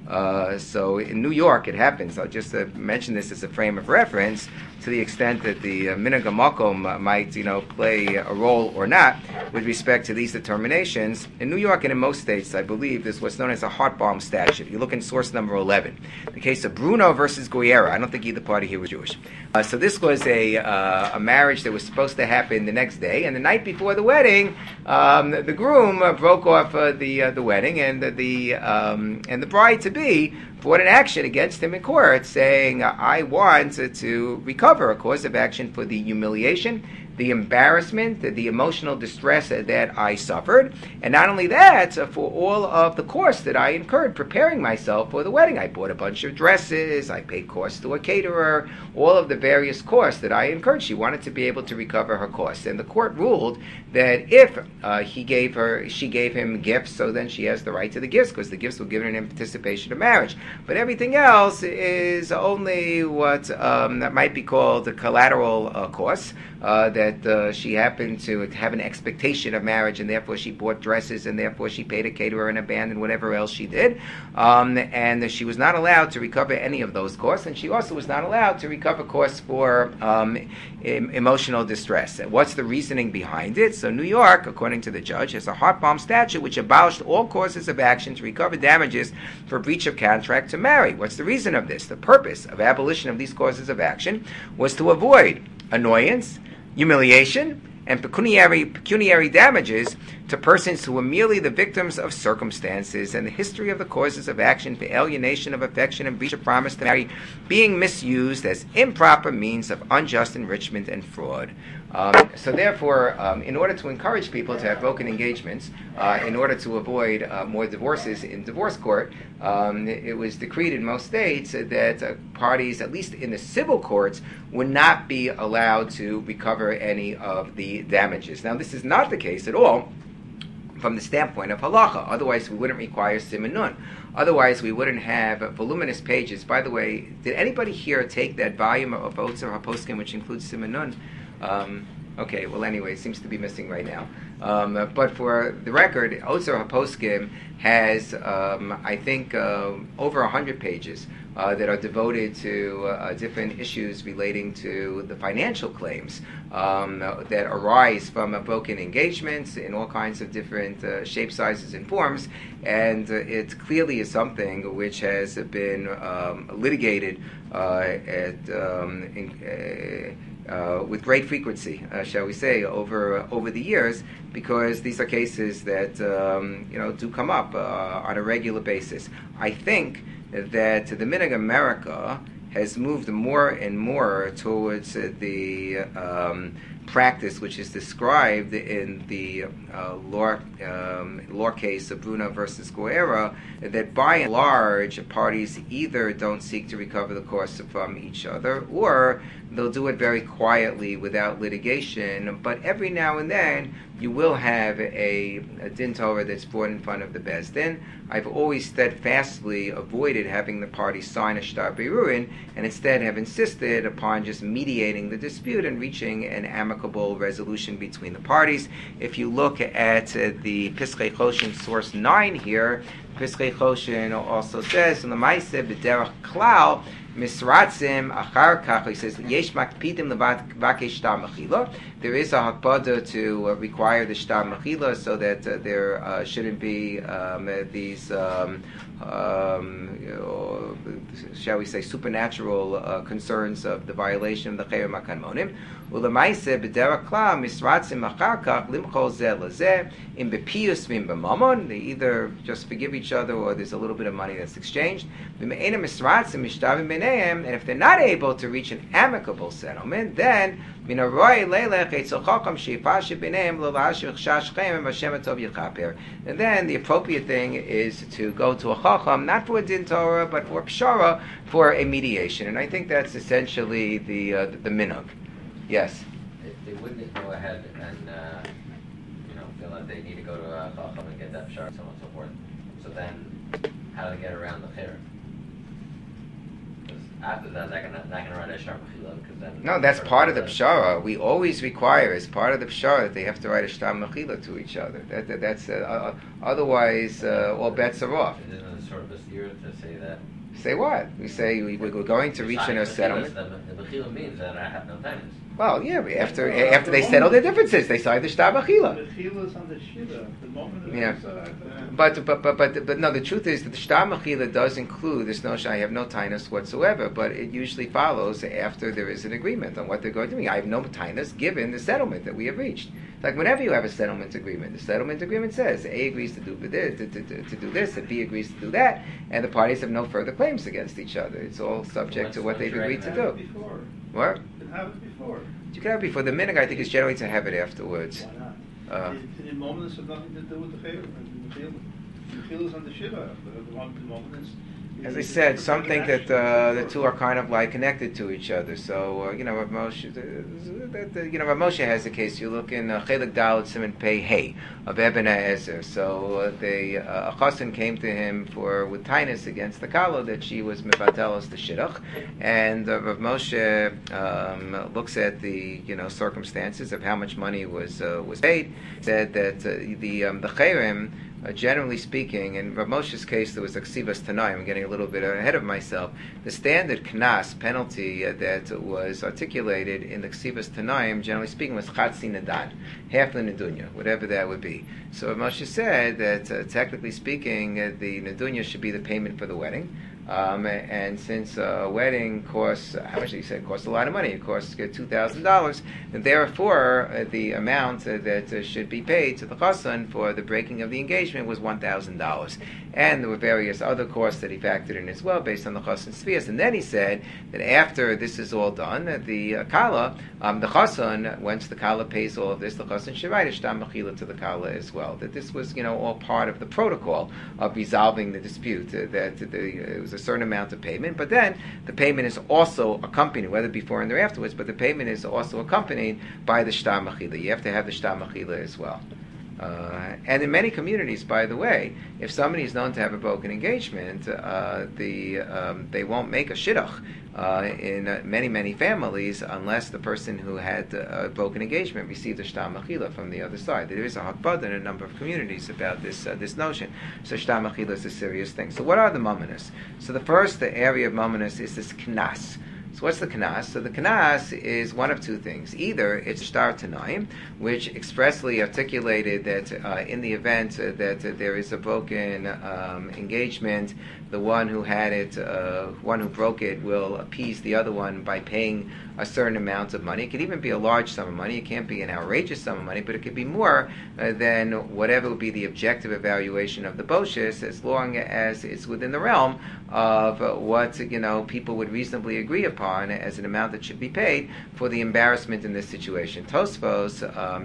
S1: So in New York, it happens. I'll just mention this as a frame of reference, to the extent that the minhag hamakom might, play a role or not with respect to these determinations. In New York and in most states, I believe, there's what's known as a Hartbaum statute. You look in source number 11, the case of Bruno versus Guerra. I don't think either party here was Jewish. So this was a marriage that was supposed to happen the next day, and the night before the wedding, the groom broke off the wedding, and the bride-to-be brought an action against him in court, saying, I want to recover a cause of action for the humiliation, the embarrassment, the emotional distress that I suffered, and not only that, for all of the costs that I incurred preparing myself for the wedding. I bought a bunch of dresses, I paid costs to a caterer, all of the various costs that I incurred. She wanted to be able to recover her costs, and the court ruled that if she gave him gifts, so then she has the right to the gifts, because the gifts were given in anticipation of marriage. But everything else is only what that might be called the collateral costs, that she happened to have an expectation of marriage, and therefore she bought dresses, and therefore she paid a caterer and a band and whatever else she did. And she was not allowed to recover any of those costs, and she also was not allowed to recover costs for emotional distress. What's the reasoning behind it? So New York, according to the judge, has a Hartbaum statute which abolished all causes of action to recover damages for breach of contract to marry. What's the reason of this? The purpose of abolition of these causes of action was to avoid annoyance, humiliation, and pecuniary damages to persons who were merely the victims of circumstances, and the history of the causes of action for alienation of affection and breach of promise to marry being misused as improper means of unjust enrichment and fraud. So therefore, in order to encourage people to have broken engagements, in order to avoid more divorces in divorce court, it was decreed in most states that parties, at least in the civil courts, would not be allowed to recover any of the damages. Now, this is not the case at all from the standpoint of halacha. Otherwise, we wouldn't require siman nun. Otherwise, we wouldn't have voluminous pages. By the way, did anybody here take that volume of Otzer HaPoskim, which includes siman nun? Okay, well, anyway, it seems to be missing right now. But for the record, Otzer HaPoskim has, I think, over 100 pages that are devoted to different issues relating to the financial claims that arise from broken engagements in all kinds of different shapes, sizes, and forms. And it clearly is something which has been litigated with great frequency, shall we say, over the years, because these are cases that do come up on a regular basis. I think that the minhag America has moved more and more towards the practice which is described in the law case of Bruno versus Guerra, that by and large parties either don't seek to recover the costs from each other, or they'll do it very quietly without litigation. But every now and then you will have a din Torah that's brought in front of the Beis Din. I've always steadfastly avoided having the parties sign a shtar beirurin, and instead have insisted upon just mediating the dispute and reaching an amicable resolution between the parties. If you look at the Piskei Choshen source 9 here, Piskei Choshen also says, "L'maaseh b'derech klal misratzim achar kach." He says, "Yesh makpidim levakesh shtar mechila." There is a hakpada to require the shtar mechila, so that there shouldn't be these, shall we say, supernatural concerns of the violation of the chayim hakanmonim. Ulemaiseh b'derech klal misratzim achar kach limchol zeh lazeh im bepiyus v'im b'mamon. They either just forgive each other, or there's a little bit of money that's exchanged. And if they're not able to reach an amicable settlement, then and then the appropriate thing is to go to a chacham, not for a din Torah, but for a pshara, for a mediation. And I think that's essentially the minhag. Yes?
S4: They wouldn't go ahead and feel that they need to go to a chacham and get that pshara, and so on and so forth. So then, how do they get around the chayr? after that, they're not gonna write a shtar mechila because then.
S1: No, that's part of the pshara. We always require, as part of the pshara, that they have to write a shtar mechila to each other. That's otherwise all bets are off.
S4: Isn't it sort of a steer to say that?
S1: Say what? We say we're going to reach a settlement.
S4: The mechila means that I have no tinus.
S1: Well, yeah, after they settle their differences, they sign the shtar mechila.
S3: Mechila is on the shida. The moment
S1: Yeah. But no, the truth is that the shtar mechila does include this notion. I have no tinus whatsoever, but it usually follows after there is an agreement on what they're going to do. I have no tinus given the settlement that we have reached. Like whenever you have a settlement agreement, the settlement agreement says A agrees to do this, to do this, and B agrees to do that, and the parties have no further claims against each other. It's all subject to what they've agreed to do.
S3: Before.
S1: What?
S3: You can have it before.
S1: You can have it before. The minhag, I think, is generally to have it afterwards.
S3: Why not? The moments have nothing to do with the favor. The mechila is on the shida. The moments.
S1: As I said, some think that the two are kind of like connected to each other. So Rav Moshe, Rav Moshe has the case. You look in Chelik Dalet Siman Pei Hey of Eben Ezer. So a chassan came to him with tinus against the kala that she was mevatelos the shidduch, and Rav Moshe looks at the circumstances of how much money was paid. Said that the chayrim. Generally speaking, in Rav Moshe's case, there was a ksivas tanaim. I'm getting a little bit ahead of myself. The standard knas penalty that was articulated in the ksivas tanaim, generally speaking, was chatzi nadan, half the nedunya, whatever that would be. So Rav Moshe said that technically speaking, the nedunya should be the payment for the wedding. And since a wedding costs, how much did he say? It costs a lot of money. It costs $2,000. And therefore, the amount that should be paid to the chassan for the breaking of the engagement was $1,000. And there were various other costs that he factored in as well, based on the chassan's tzvias. And then he said that after this is all done, the kala, the chassan, once the kala pays all of this, the chassan should write a shtar mechila to the kala as well. That this was, all part of the protocol of resolving the dispute. That it was a certain amount of payment, but then the payment is also accompanied, whether before and or afterwards, but the payment is also accompanied by the shtar mechila. You have to have the shtar mechila as well. And in many communities, by the way, if somebody is known to have a broken engagement, they won't make a shidduch in many families unless the person who had a broken engagement received a shtar mechila from the other side. There is a hakbada in a number of communities about this notion. So shtar mechila is a serious thing. So what are the mamanas? So the first area of mamanas is this knas. So what's the knas? So the knas is one of two things. Either it's shtar tanaim, which expressly articulated that in the event that there is a broken engagement, the one who had it, one who broke it, will appease the other one by paying a certain amount of money. It could even be a large sum of money. It can't be an outrageous sum of money, but it could be more than whatever would be the objective evaluation of the boshes, as long as it's within the realm of what people would reasonably agree upon as an amount that should be paid for the embarrassment in this situation. Tosfos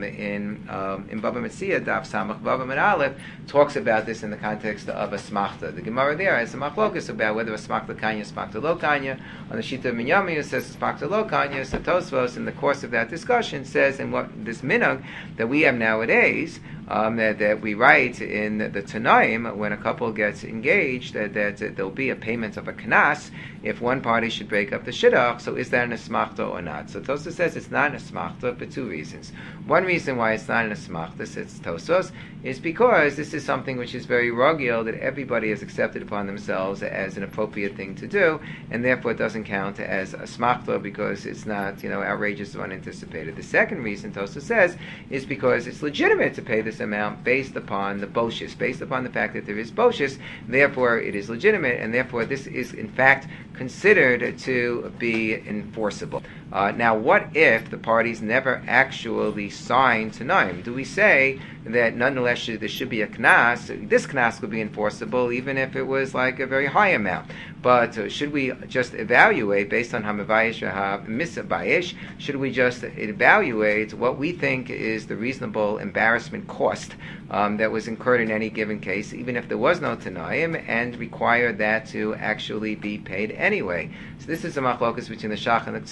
S1: in Bava Metzia, Daf Samach Bava Med Aleph, talks about this in the context of a smachta. The Gemara there has a machlokus about whether a smachta kanya, smachta lo kanya. On the Shita of Minyami, it says smachta lo kanya. So Tosfos, in the course of that discussion, says in what this minhag that we have nowadays, that we write in the Tanaim when a couple gets engaged, that there'll be a payment of a knas if one party should break up the shidduch. So is that an asmachta or not? So Tosfos says it's not an asmachta for two reasons. One reason why it's not an asmachta, says Tosfos, is because this is something which is very rogil, that everybody has accepted upon themselves as an appropriate thing to do, and therefore it doesn't count as asmachta because it's not outrageous or unanticipated. The second reason, Tosfos says, is because it's legitimate to pay this amount based upon the boshis, based upon the fact that there is boshis, therefore it is legitimate, and therefore this is in fact considered to be enforceable. Now, what if the parties never actually sign Tanaim? Do we say that nonetheless there should be a knas? This knas could be enforceable even if it was like a very high amount. But should we just evaluate based on Hamavayish or Misabayish? Should we just evaluate what we think is the reasonable embarrassment cost that was incurred in any given case, even if there was no Tanaim, and require that to actually be paid anyway? So this is a machlokas between the Shach and the Ksos.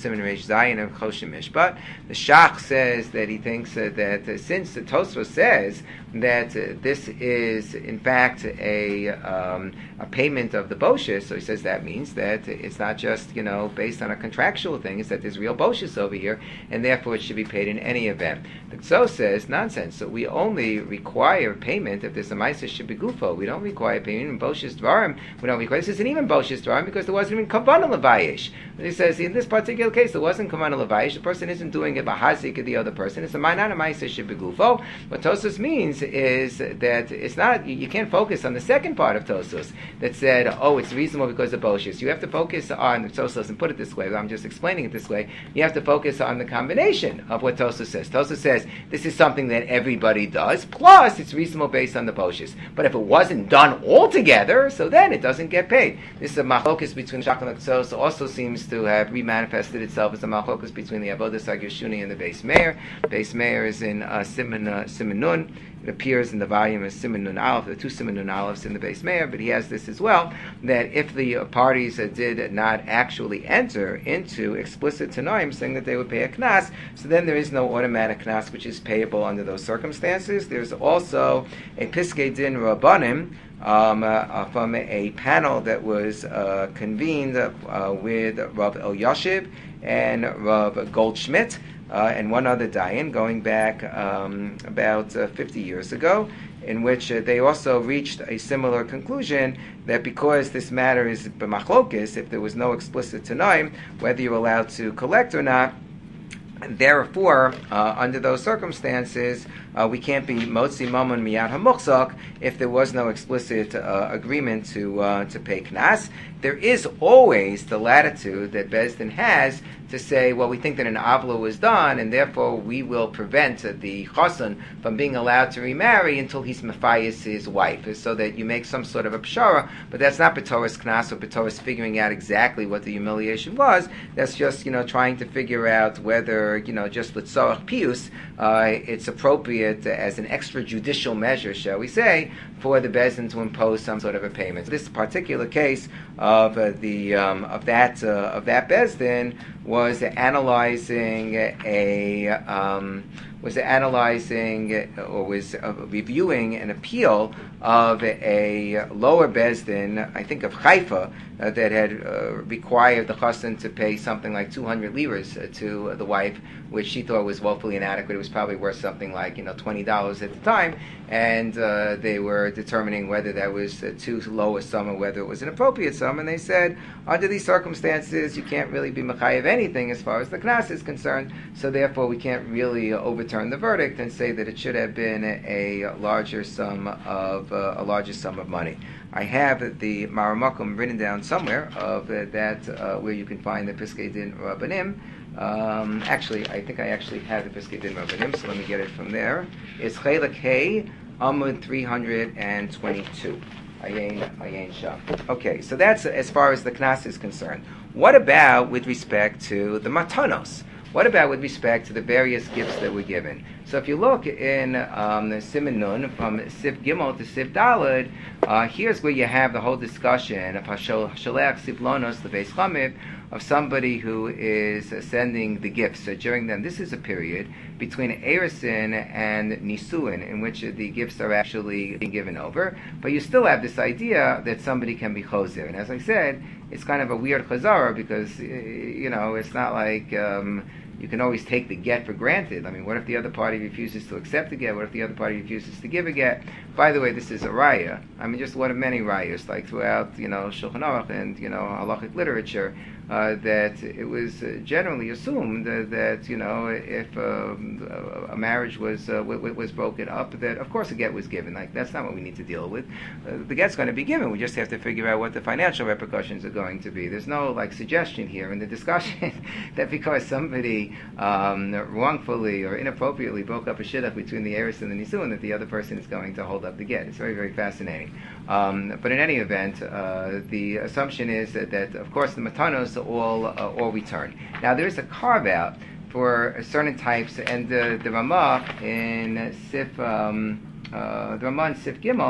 S1: Siman Reish Zayin of Choshim Mishpat. The Shach says that he thinks that since the Tosfos says that this is in fact a payment of the Boshis, so he says that means that it's not just based on a contractual thing, it's that there's real Boshis over here, and therefore it should be paid in any event. The Ktso says nonsense. So we only require payment if there's a Maisa Shebegufo. We don't require payment in Boshis Dvarim. We don't require. This isn't even Boshis Dvarim because there wasn't even Kavanah Levayish. He says in this particular case there wasn't Kavanah Levayish. The person isn't doing it Bahazik of the other person. It's a Mainana Maisa Shebegufo. What Tosos means is that it's not. You can't focus on the second part of Tosos that said, oh, it's reasonable because of Boshis. You have to focus on Tosos doesn't put it this way. I'm just explaining it this way. You have to focus on the combination of what Tosos says. Tosos says this is something that everybody does. Plus, it's reasonable based on the Boshis. But if it wasn't done altogether, so then it doesn't get paid. This is a machlokus between Shach and Ktsos. Also seems to have remanifested itself as a machlokus between the Avodas HaGershuni and the Beis Meir. Beis Meir is in Siman Nun. It appears in the volume as Siman Nun Aleph. There are two Siman Nun Alephs in the Beis Meir, but he has this as well, that if the parties did not actually enter into explicit Tanoim saying that they would pay a knas, so then there is no automatic knas which is payable under those circumstances. There's also a Piskei Din Rabbanim from a panel that was convened with Rav Elyashiv and Rav Goldschmidt, and one other Dayan, going back about 50 years ago, in which they also reached a similar conclusion that because this matter is b'machlokis, if there was no explicit tanoim, whether you're allowed to collect or not, and therefore, under those circumstances, we can't be motzi mamon miyad hamuchzak if there was no explicit agreement to pay knas. There is always the latitude that Beis Din has to say, well, we think that an avla was done, and therefore we will prevent the chassan from being allowed to remarry until he's mefayis his wife, so that you make some sort of a pshara. But that's not b'toras knas or b'toras figuring out exactly what the humiliation was. That's just trying to figure out whether just l'tzorach pius it's appropriate as an extrajudicial measure, shall we say, for the Beis Din to impose some sort of a payment. So this particular case of that Beis Din was analyzing reviewing an appeal of a lower Beis Din, I think of Haifa, that had required the chassan to pay something like 200 liras to the wife, which she thought was woefully inadequate. It was probably worth something like $20 at the time, and they were determining whether that was too low a sum or whether it was an appropriate sum. And they said, under these circumstances, you can't really be mechayev anything as far as the knas is concerned. So therefore, we can't really overturn the verdict and say that it should have been a larger sum of money. I have the Maramakum written down somewhere of that where you can find the Piskei Din Rabbanim. Actually, I think I actually have the Piskei Din Rabbanim, so let me get it from there. It's Chelek Hey, Amud 322. Ayin Sham. Okay, so that's as far as the Knas is concerned. What about with respect to the Matanos? What about with respect to the various gifts that were given? So if you look in Siman Nun, from Sif Gimel to Sif Daled, here's where you have the whole discussion of Hasholech Siflonos, the Beis Chamiv, of somebody who is sending the gifts. So during them, this is a period between Eresin and Nisuin, in which the gifts are actually being given over. But you still have this idea that somebody can be choser. And as I said, it's kind of a weird chazara because, it's not like you can always take the get for granted. I mean, what if the other party refuses to accept the get? What if the other party refuses to give a get? By the way, this is a raya. I mean, just one of many rayas, like throughout, Shulchan Aruch and, halachic literature, that it was generally assumed that, if a marriage was broken up, that of course a get was given. Like, that's not what we need to deal with. The get's going to be given. We just have to figure out what the financial repercussions are going to be. There's no suggestion here in the discussion that because somebody wrongfully or inappropriately broke up a shidduch between the Eris and the Nisuin, that the other person is going to hold up the get. It's very, very fascinating. But in any event, the assumption is that of course the matanos all return. Now there is a carve out for certain types, and the Ramah in Sif Gimel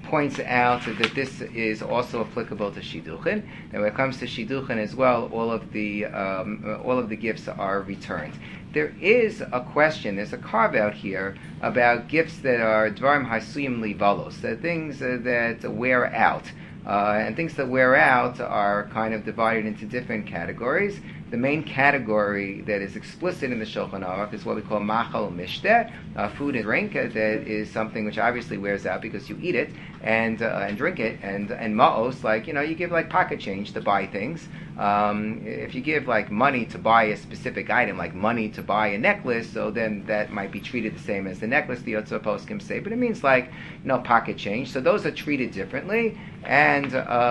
S1: points out that this is also applicable to shidduchin. And when it comes to shidduchin as well, all of the gifts are returned. There is a question. There's a carve out here about gifts that are dvarim hasuyim livalos, things that wear out. And things that wear out are kind of divided into different categories. The main category that is explicit in the Shulchan Aruch is what we call machal mishteh, food and drink. That is something which obviously wears out because you eat it and drink it. And ma'os, like, you give like pocket change to buy things. If you give like money to buy a specific item, like money to buy a necklace, so then that might be treated the same as the necklace, the Yotzei Poskim say, but it means like, pocket change. So those are treated differently. And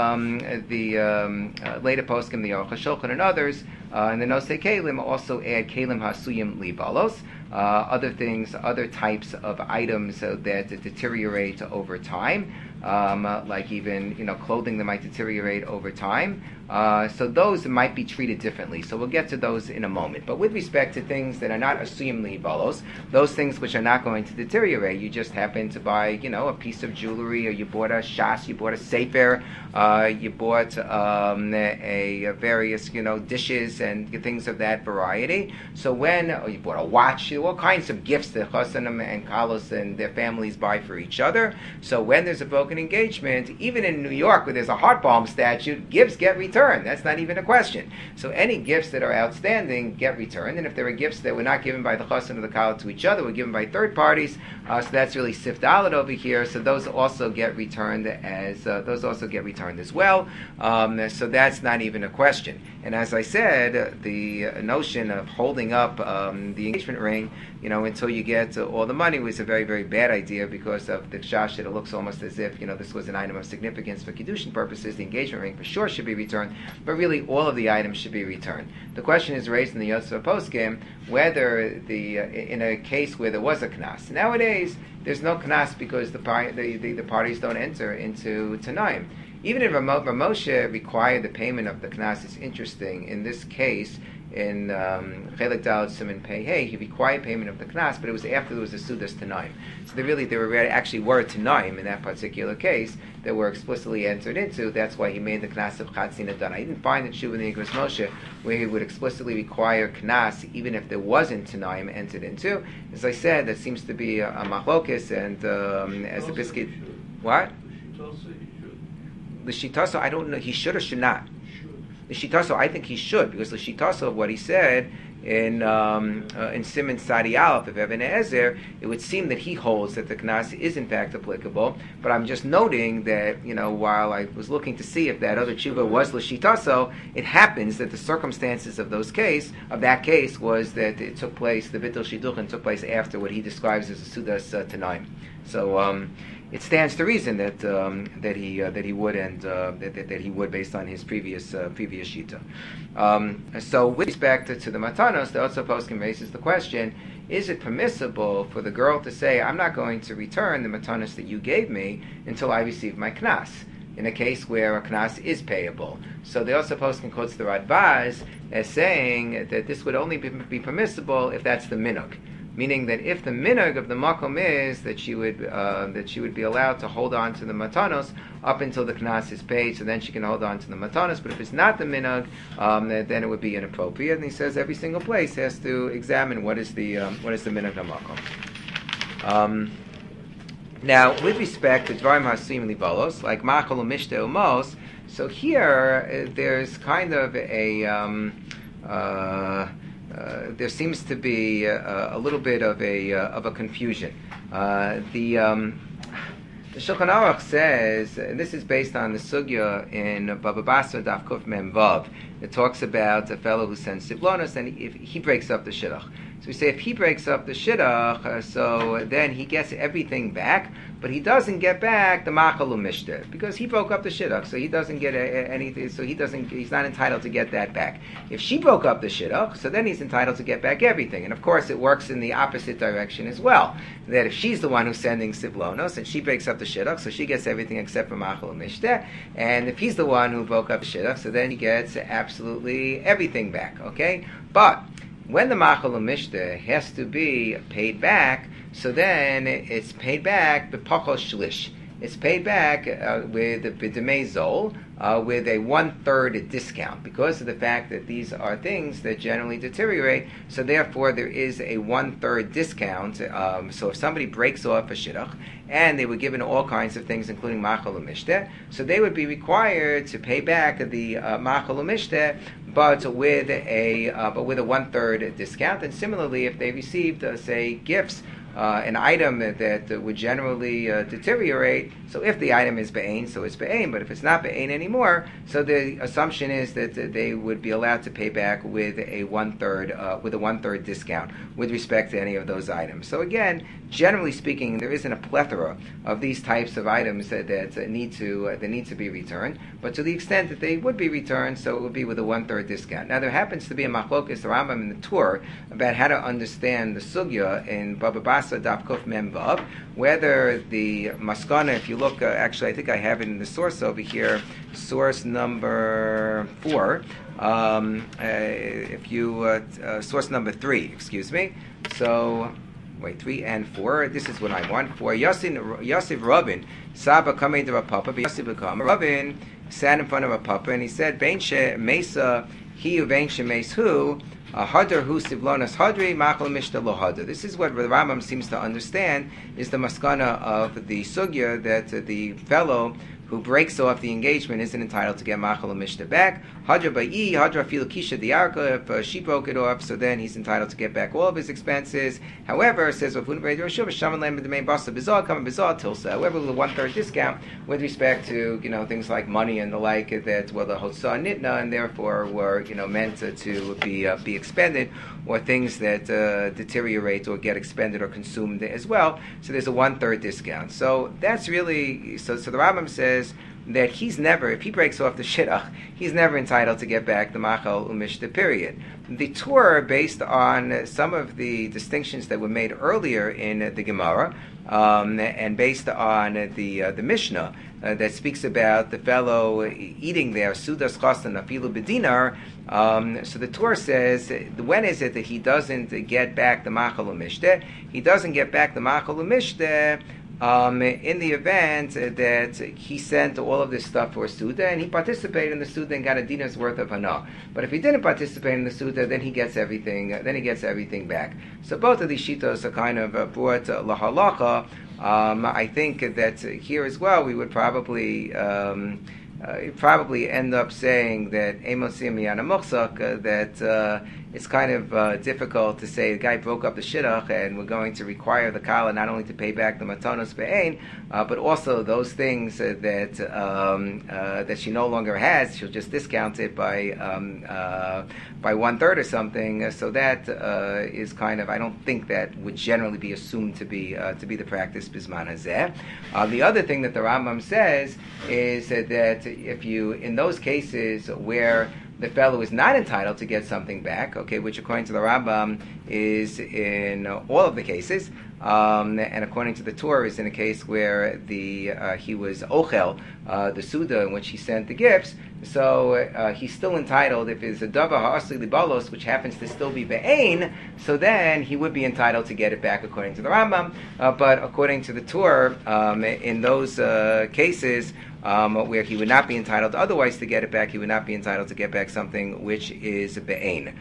S1: the later poskim, the Aruch HaShulchan and others, and the Nosei Kelim also add Kelim Hasuyim Libalos, other things, other types of items that deteriorate over time, like even clothing that might deteriorate over time. So those might be treated differently. So we'll get to those in a moment. But with respect to things that are not asuyim libalos, those things which are not going to deteriorate, you just happen to buy, a piece of jewelry, or you bought a shas, you bought a sefer, you bought a various, dishes and things of that variety. So you bought a watch, all kinds of gifts that Chasanim and Kalos and their families buy for each other. So when there's a broken engagement, even in New York where there's a Hartbaum statute, gifts get returned. That's not even a question. So any gifts that are outstanding get returned, and if there are gifts that were not given by the Chassan or the Kala to each other, were given by third parties, so that's really Sif Dalet over here. So those also get returned as well. So that's not even a question. And as I said, the notion of holding up the engagement ring, until you get all the money was a very, very bad idea because of the chash that it looks almost as if this was an item of significance for kiddushin purposes. The engagement ring for sure should be returned, but really all of the items should be returned. The question is raised in the Yotzei Poskim whether in a case where there was a knas. Nowadays there's no knas because the parties don't enter into Tanaim. Even if Ramoshe required the payment of the knas, it's interesting. In this case, in Chelek Dalet Siman Pei Hey, he required payment of the knas, but it was after there was a Sudas Tanaim. So there actually were Tanaim in that particular case that were explicitly entered into. That's why he made the knas of Chatzin Adana. He didn't find the Shuv in the Igros Moshe where he would explicitly require knas even if there wasn't Tanaim entered into. As I said, that seems to be a machlokes, and as the biscuit... What? The Shitaso, I don't know, he should or should not. The Shitaso, I think he should, because the Shitaso of what he said in Siman Sadi Aleph of Even Ezer, it would seem that he holds that the Knas is in fact applicable, but I'm just noting that, while I was looking to see if that other tshuva was L'Shitaso, it happens that the circumstances of that case was that it took place, the Bitul Shidduchin took place after what he describes as a Sudas Tanaim. So, it stands to reason that he would, and that he would based on his previous shita. So with respect to the matanos, the Yotzei Poskim raises the question: is it permissible for the girl to say, "I'm not going to return the matanos that you gave me until I receive my knas"? In a case where a knas is payable. So the Yotzei Poskim quotes the Radbaz as saying that this would only be permissible if that's the minhag. Meaning that if the minhag of the makom is that she would be allowed to hold on to the matanos up until the knas is paid, so then she can hold on to the matanos. But if it's not the minhag, then it would be inappropriate. And he says every single place has to examine what is the minhag of makom. Now, with respect to dvarim hasuyim libalos, like machal u'mishteh umos, so here there's kind of there seems to be a little bit of a confusion. The Shulchan Aruch says, and this is based on the sugya in Baba Basra Daf Kuf Mem Vav. It talks about a fellow who sends siblonos, and if he breaks up the shidduch. So we say if he breaks up the shidduch, so then he gets everything back, but he doesn't get back the machal u'mishteh because he broke up the shidduch, so he doesn't get anything. So he's not entitled to get that back. If she broke up the shidduch, so then he's entitled to get back everything. And of course, it works in the opposite direction as well. That if she's the one who's sending siblonos and she breaks up the shidduch, so she gets everything except for machal u'mishteh. And if he's the one who broke up the shidduch, so then he gets absolutely everything back. Okay, but when the machal u'mishteh has to be paid back, so then it's paid back b'pachol shlish. it's paid back with b'demei zol, with a 1/3 discount, because of the fact that these are things that generally deteriorate. So therefore, there is a 1/3 discount. So if somebody breaks off a shidduch, and they were given all kinds of things, including machal u'mishteh, so they would be required to pay back the machal u'mishteh, but with a 1/3 discount. And similarly, if they received, say, gifts, an item that would generally deteriorate. So if the item is be'ain, so it's be'ain. But if it's not be'ain anymore, so the assumption is that they would be allowed to pay back with a 1/3 discount with respect to any of those items. So again, generally speaking, there isn't a plethora of these types of items that need to be returned. But to the extent that they would be returned, so it would be with a 1/3 discount. Now there happens to be a machlokes, the Rambam in the Tur, about how to understand the sugya in Baba Basra Daf Kuf Mem Vav, whether the maskana, if you look, actually I think I have it in the source over here, source number 4, source number 3, excuse me. So, wait, 3 and 4, this is what I want. For Yosef Rabin, Saba coming to a papa, Yosef become Rabin, sat in front of a papa, and he said, Bein she mesa, he who bein she mes who, Hadar hu sivlonas hadri machal mishta lo hadar. This is what the Rambam seems to understand is the maskana of the sugya, that the fellow who breaks off the engagement isn't entitled to get machal mishta back. Hadra ba'i, hadra filu kisha diarka. If she broke it off, so then he's entitled to get back all of his expenses. However, says however, with a 1/3 discount with respect to things like money and the like that were the hotza nitna and therefore were meant to be expended, or things that deteriorate or get expended or consumed as well. So there's a 1/3 discount. So that's really so the Rambam says that he's never, if he breaks off the shidduch, he's never entitled to get back the machal u'mishteh, period. The Tur, based on some of the distinctions that were made earlier in the Gemara, and based on the Mishnah that speaks about the fellow eating their sudas chastan afilu b'dinar, so the Tur says, when is it that he doesn't get back the machal u'mishteh? He doesn't get back the machal u'mishteh in the event that he sent all of this stuff for a Suda, and he participated in the Suda and got a dinar's worth of hana. But if he didn't participate in the Suda, then he gets everything. Then he gets everything back. So both of these shitos are kind of brought lahalacha. I think that here as well we would probably end up saying that Emosim Yana Mochsak, that it's kind of difficult to say the guy broke up the shidduch and we're going to require the kala not only to pay back the matanos be'ein, but also those things that she no longer has, she'll just discount it by 1/3 or something. So that is kind of, I don't think that would generally be assumed to be the practice bisman hazeh. The other thing that the Rambam says is that if you, in those cases where the fellow is not entitled to get something back, okay, which according to the Rambam is in all of the cases, and according to the Torah is in a case where he was ochel, the Suda in which he sent the gifts, so he's still entitled, if it's a davar ha'asli libalos, which happens to still be be'ain, so then he would be entitled to get it back according to the Rambam, but according to the Torah, in those cases, where he would not be entitled otherwise to get it back, he would not be entitled to get back something which is be'ain.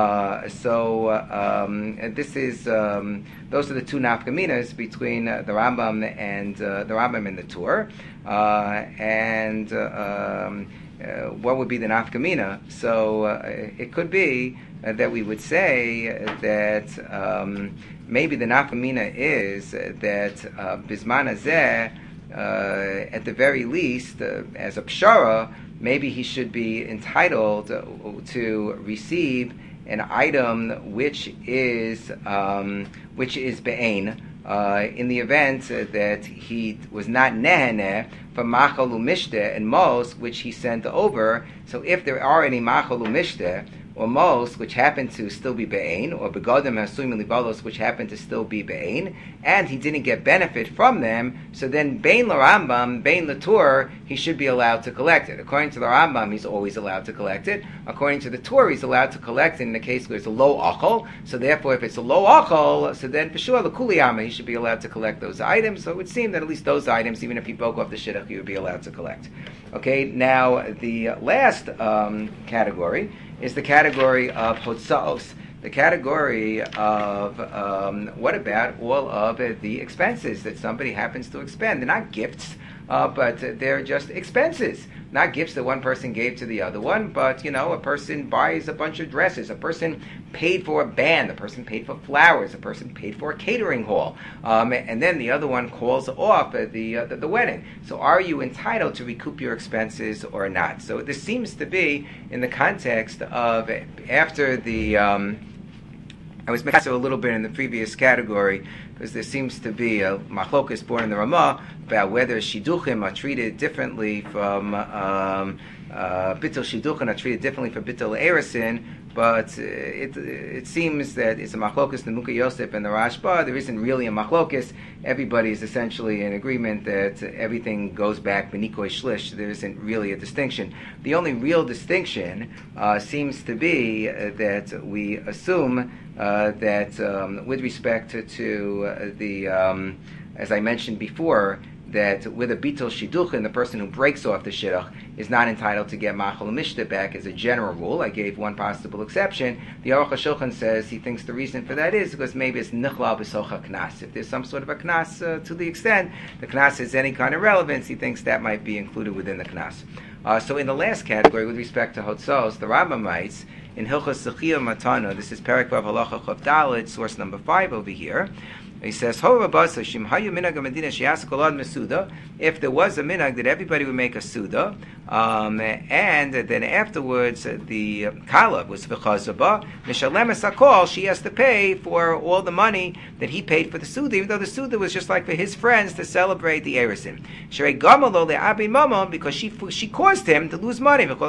S1: And this is those are the two nafkaminas between the Rambam and the Tur, what would be the nafkamina? So it could be that we would say that maybe the nafkamina is that bisman hazeh, at the very least, as a pshara, maybe he should be entitled to receive an item which is be'ain, in the event that he was not neheneh from machal u'mishteh and mos, which he sent over. So if there are any machal u'mishteh, or mos, which happen to still be be'ain, or begodim hasuim libalos, which happen to still be be'ain, and he didn't get benefit from them, so then bein l'Rambam, bein l'Tur, he should be allowed to collect it. According to the Rambam, he's always allowed to collect it. According to the Tur, he's allowed to collect it in the case where it's a low achol. So therefore, if it's a low achol, so then for sure, the kuliyama, he should be allowed to collect those items. So it would seem that at least those items, even if he broke off the shidduch, he would be allowed to collect. Okay, now the last category is the category of hotzaos, the category of what about all of the expenses that somebody happens to expend. They're not gifts, but they're just expenses. Not gifts that one person gave to the other one, but, a person buys a bunch of dresses, a person paid for a band, a person paid for flowers, a person paid for a catering hall, and then the other one calls off the wedding. So are you entitled to recoup your expenses or not? So this seems to be in the context of after the... I was making a little bit in the previous category because there seems to be a machlokas born in the Ramah about whether shidduchim are treated differently from bittul shidduchim are treated differently from bittul eresin. But it seems that it's a machlokas in the Mukha Yosef and the Rashba. There isn't really a machlokas. Everybody is essentially in agreement that everything goes back b'nikoi shlish. There isn't really a distinction. The only real distinction seems to be that we assume that with respect to the, as I mentioned before, that with a bitul shidduchin, the person who breaks off the shidduch is not entitled to get machal mishta back as a general rule. I gave one possible exception. The Aruch HaShulchan says he thinks the reason for that is because maybe it's nichlal b'socha knas. If there's some sort of a knas to the extent the knas has any kind of relevance, he thinks that might be included within the knas. So in the last category, with respect to hotzos, the Rambam writes in Hilchos Sechiyah Matana, this is Perek Vav Halacha Chav Daled, source number 5 over here. He says, if there was a minhag that everybody would make a suda, and then afterwards the kalab was v'chazaba, mishalem esakol, she has to pay for all the money that he paid for the suda, even though the suda was just like for his friends to celebrate the erisin. Sherei gamalo le'abin mamon, because she caused him to lose money. And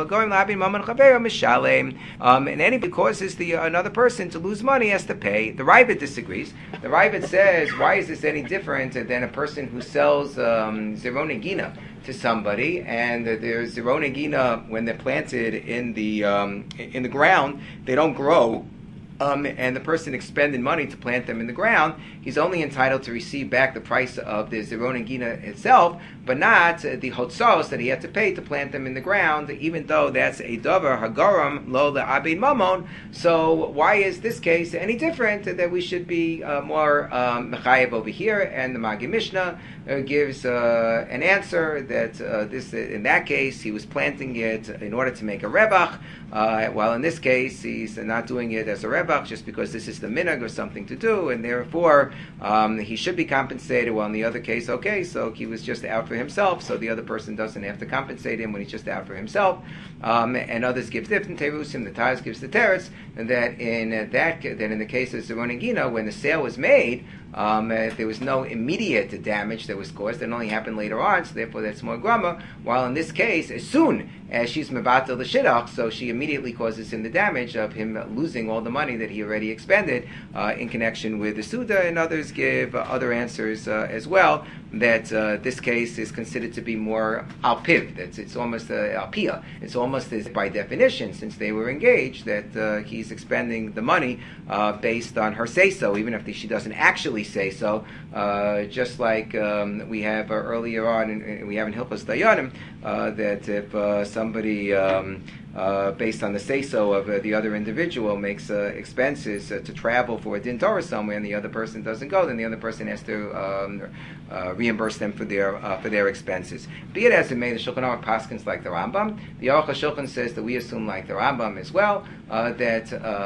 S1: anybody causes another person to lose money has to pay. The Ravid disagrees. The Ravid says, why is this any different than a person who sells zirone gina to somebody, and there's zirone gina when they're planted in the ground, they don't grow. And the person expended money to plant them in the ground, he's only entitled to receive back the price of the zirone gina itself, but not the hotzos that he had to pay to plant them in the ground, even though that's a davar hagaram lo le'abin mamon. So why is this case any different, that we should be more mechayev over here? And the Magi Mishnah gives an answer that this in that case he was planting it in order to make a rebach, while in this case he's not doing it as a rebach just because this is the minhag or something to do, and therefore he should be compensated. While in the other case, okay, so he was just out for himself, so the other person doesn't have to compensate him when he's just out for himself. And others give different terusim. The Taz gives the teretz, and that in the case of Zirone Gina, when the sale was made, there was no immediate damage that was caused. It only happened later on, so therefore that's more grama. While in this case, as soon as she's mevatel the shidduch, so she immediately causes him the damage of him losing all the money that he already expended in connection with the suda. And others give other answers as well, that this case is considered to be more alpiv. It's almost alpia. It's almost as by definition, since they were engaged, that he's expending the money based on her say so, even if she doesn't actually say so. Just like we have earlier on, and we have in Hilchos Dayanim, that if somebody based on the say-so of the other individual makes expenses to travel for a din Torah somewhere, and the other person doesn't go, then the other person has to reimburse them for their expenses. Be it as it may, the Shulchan Aruch paskins like the Rambam. The Aruch HaShulchan says that we assume like the Rambam as well, that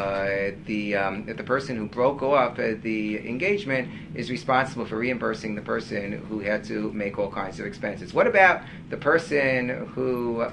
S1: the person who broke off the engagement is responsible for reimbursing the person who had to make all kinds of expenses. What about the person who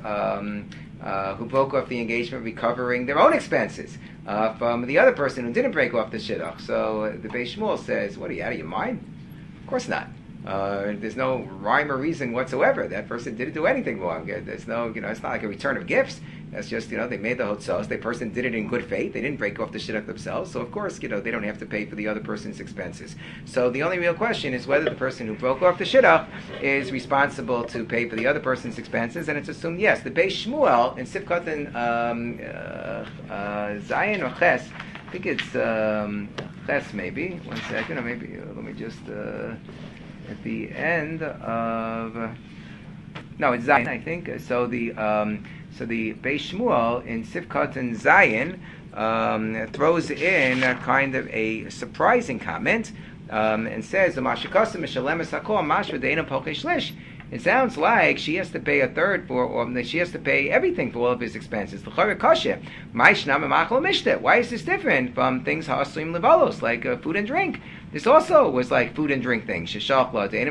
S1: broke off the engagement recovering their own expenses from the other person who didn't break off the shidduch? So the Beis Shmuel says, what, are you out of your mind? Of course not. There's no rhyme or reason whatsoever. That person didn't do anything wrong. There's no, it's not like a return of gifts. That's just, they made the hotzos. The person did it in good faith. They didn't break off the shidduch themselves. So, of course, they don't have to pay for the other person's expenses. So the only real question is whether the person who broke off the shidduch is responsible to pay for the other person's expenses. And it's assumed, yes. The Beis Shmuel in Sifkat and Zayin or Ches, I think it's Ches maybe. 1 second, or maybe, let me just, at the end of... No, it's Zayin, I think. So the Beis Shmuel in Sifkat and Zayin throws in a kind of a surprising comment and says, it sounds like she has to pay a third for, or she has to pay everything for all of his expenses. Why is this different from things ha'asuim levalos, like food and drink? This also was like food and drink things. So therefore, the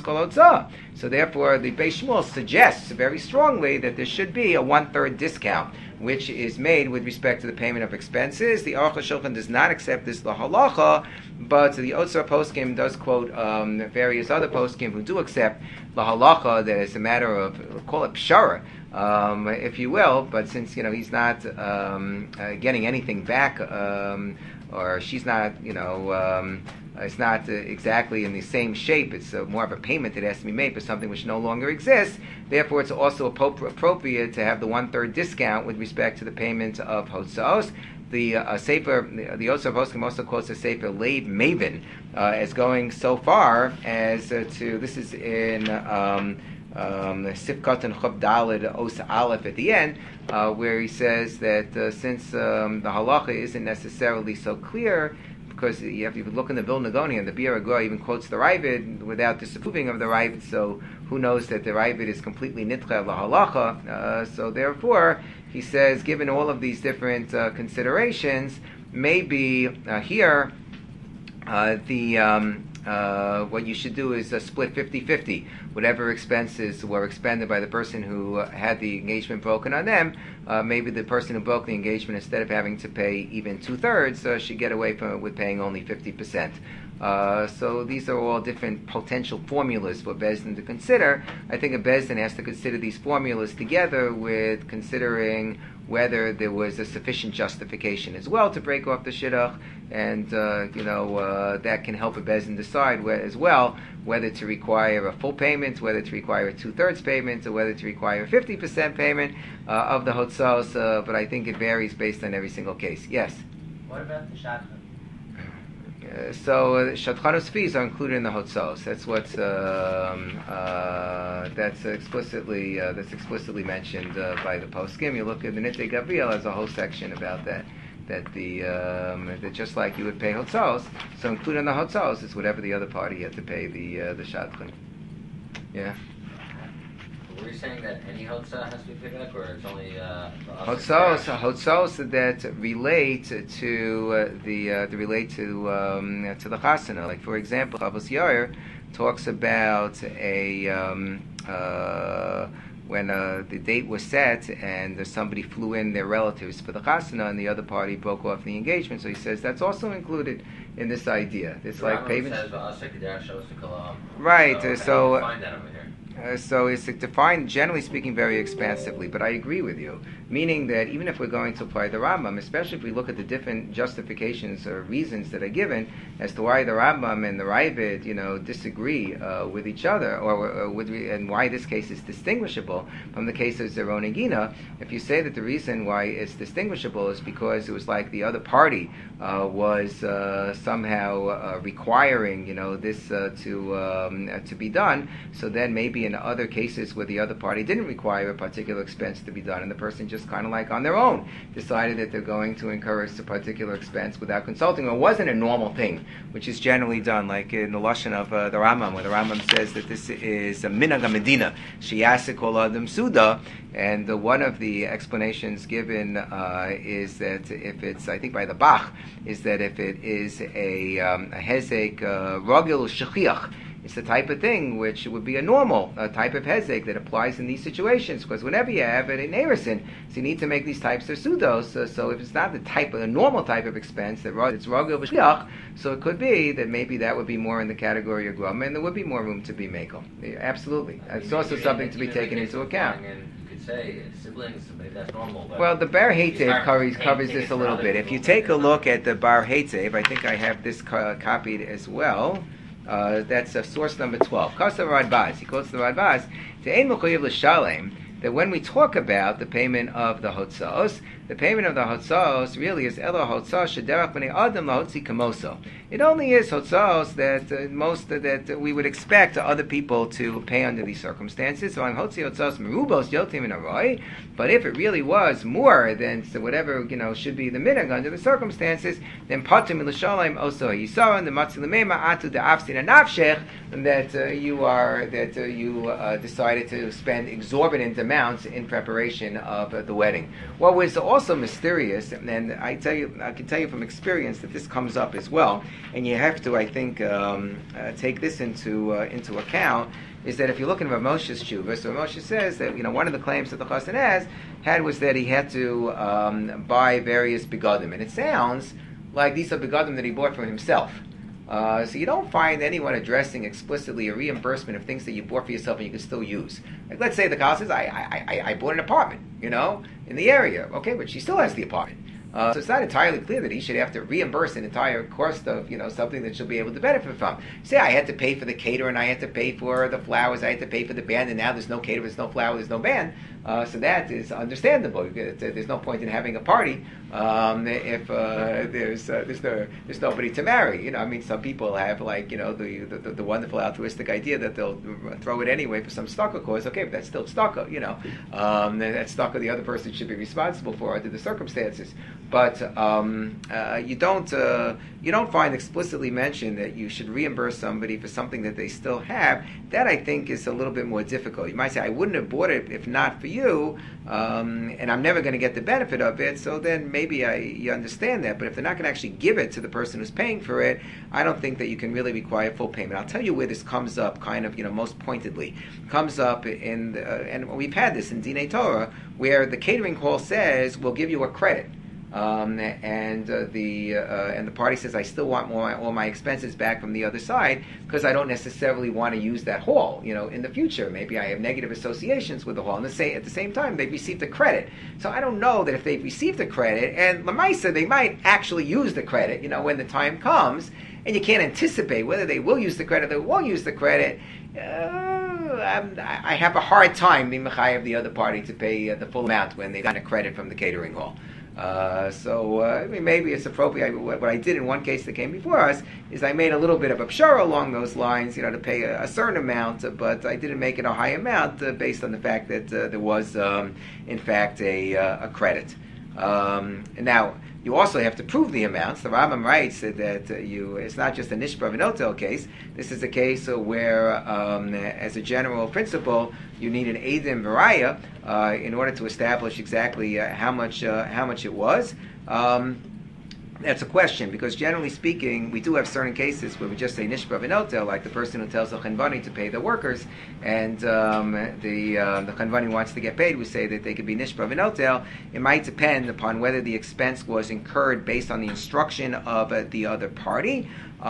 S1: Beis Shmuel suggests very strongly that there should be a 1/3 discount, which is made with respect to the payment of expenses. The Aruch HaShulchan does not accept this lahalacha, but the Otzar Poskim does quote various other poskim who do accept lahalacha, that it's a matter of, we'll call it pshara, if you will, but since he's not getting anything back, or she's not, it's not exactly in the same shape. It's more of a payment that has to be made for something which no longer exists. Therefore, it's also appropriate to have the 1/3 discount with respect to the payment of hotzaos. The Sefer, the Otzar Poskim also quotes the Sefer Leib Maven as going so far as to, this is in Sifkat and Chob Daled Os Aleph at the end, where he says that since the halacha isn't necessarily so clear, because you have to look in the Vilna Gaon, and the Bir Agor even quotes the Ravid without disapproving of the Ravid, so who knows that the Ravid is completely nitcha lahalacha. So therefore, he says, given all of these different considerations, maybe here what you should do is split 50-50. Whatever expenses were expended by the person who had the engagement broken on them, maybe the person who broke the engagement, instead of having to pay even 2/3, should get away with paying only 50%. So these are all different potential formulas for Bezdin to consider. I think a Bezdin has to consider these formulas together with considering whether there was a sufficient justification as well to break off the shidduch, and that can help a Bezdin decide as well whether to require a full payment, whether to require a 2/3 payment, or whether to require a 50% payment of the hotzos. But I think it varies based on every single case. Yes.
S4: What about the shadchan?
S1: So shadchanos fees are included in the hotzos. That's what's that's explicitly mentioned by the poskim. You look at the Nitei Gavriel, has a whole section about that. That that just like you would pay hotzos, so included in the hotzos is whatever the other party had to pay the shadchan. Yeah.
S4: Were you saying that any hotzah has to be paid back, or it's only
S1: hotzos that relate to the chasana? Like for example, Chavos Yair talks about when the date was set and somebody flew in their relatives for the chasana and the other party broke off the engagement. So he says that's also included in this idea. It's like payment. Right. So.
S4: Find that over here.
S1: So it's defined, generally speaking, very expansively, but I agree with you. Meaning that even if we're going to apply the Rambam, especially if we look at the different justifications or reasons that are given as to why the Rambam and the Ravid, disagree with each other, and why this case is distinguishable from the case of Zeron and Gina, if you say that the reason why it's distinguishable is because it was like the other party was somehow requiring, this to be done, so then maybe in other cases where the other party didn't require a particular expense to be done, and the person just kind of like on their own decided that they're going to incur a particular expense without consulting, or wasn't a normal thing, which is generally done, like in the Lashon of the Rambam, where the Rambam says that this is a minhag medina, sheyaseh kol adam suda, and one of the explanations given is that if it's, I think by the Bach, is that if it is a hezek rogil shechiach, it's the type of thing which would be a normal type of hezek that applies in these situations, because whenever you have it in Eresin, so you need to make these types of sudos. So if it's not the normal type of expense, that it's rogel v'shliach, so it could be that maybe that would be more in the category of grama, and there would be more room to be makel. Absolutely, it's also something to be taken into account.
S4: Could could say siblings, maybe that's normal. But
S1: Well, the Bar
S4: you
S1: Heitev
S4: start
S1: covers
S4: paying
S1: this
S4: tickets
S1: a
S4: for
S1: little
S4: other
S1: bit. If
S4: people,
S1: you take a
S4: then
S1: look at the Bar Heitev, I think I have this copied as well. That's source number 12. Kosta Radbaz. He quotes the Radbaz. Te'ein mechuyev l'shalem. That when we talk about the payment of the hotzos, the payment of the hotzos really is elo hotzos shederach b'nei adam lahotzi kamoso. It only is hotzos that most that we would expect other people to pay under these circumstances. So I'm hotzi hotzos merubos yotim in aroi. But if it really was more than whatever should be the minhag under the circumstances, then patim l'shalom oso yisaron the matzil lemema atu de'afsin anavshech, that you decided to spend exorbitant amounts in preparation of the wedding. What was also mysterious, and I can tell you from experience that this comes up as well, and you have to, I think, take this into account, is that if you're looking at Moshe's Shuvah, so Moshe says that one of the claims that the Chassan had was that he had to buy various begadim, and it sounds like these are begadim that he bought for himself. So you don't find anyone addressing explicitly a reimbursement of things that you bought for yourself and you can still use. Like, let's say the cow says, I bought an apartment, in the area. Okay, but she still has the apartment. So it's not entirely clear that he should have to reimburse an entire cost of, something that she'll be able to benefit from. Say I had to pay for the caterer, and I had to pay for the flowers, I had to pay for the band, and now there's no caterer, there's no flower, there's no band. So that is understandable. There's no point in having a party if there's nobody to marry. Some people have the wonderful altruistic idea that they'll throw it anyway for some tzedakah cause. Okay, but that's still tzedakah. That's tzedakah the other person should be responsible for under the circumstances. But you don't find explicitly mentioned that you should reimburse somebody for something that they still have. That I think is a little bit more difficult. You might say, I wouldn't have bought it if not for you, and I'm never going to get the benefit of it. So then maybe you understand that. But if they're not going to actually give it to the person who's paying for it, I don't think that you can really require full payment. I'll tell you where this comes up, kind of most pointedly. Comes up and we've had this in Dinei Torah, where the catering hall says we'll give you a credit. And the party says, I still want all my expenses back from the other side because I don't necessarily want to use that hall, in the future. Maybe I have negative associations with the hall. And at the same time, they've received a credit. So I don't know that if they've received a credit, and Lamaisa, they might actually use the credit, when the time comes, and you can't anticipate whether they will use the credit or they won't use the credit. I have a hard time being mechayev the other party to pay the full amount when they've gotten a credit from the catering hall. Maybe it's appropriate. What I did in one case that came before us is I made a little bit of a pshara along those lines, to pay a certain amount, but I didn't make it a high amount based on the fact that there was, in fact, a credit. Now, you also have to prove the amounts. The Rambam writes that it's not just a nishba v'notel case. This is a case where, as a general principle, you need an eidim v'raya in order to establish exactly how much it was. That's a question, because generally speaking, we do have certain cases where we just say nishba v'notel, like the person who tells the chanvani to pay the workers, and the chanvani wants to get paid. We say that they could be nishba v'notel. It might depend upon whether the expense was incurred based on the instruction of the other party,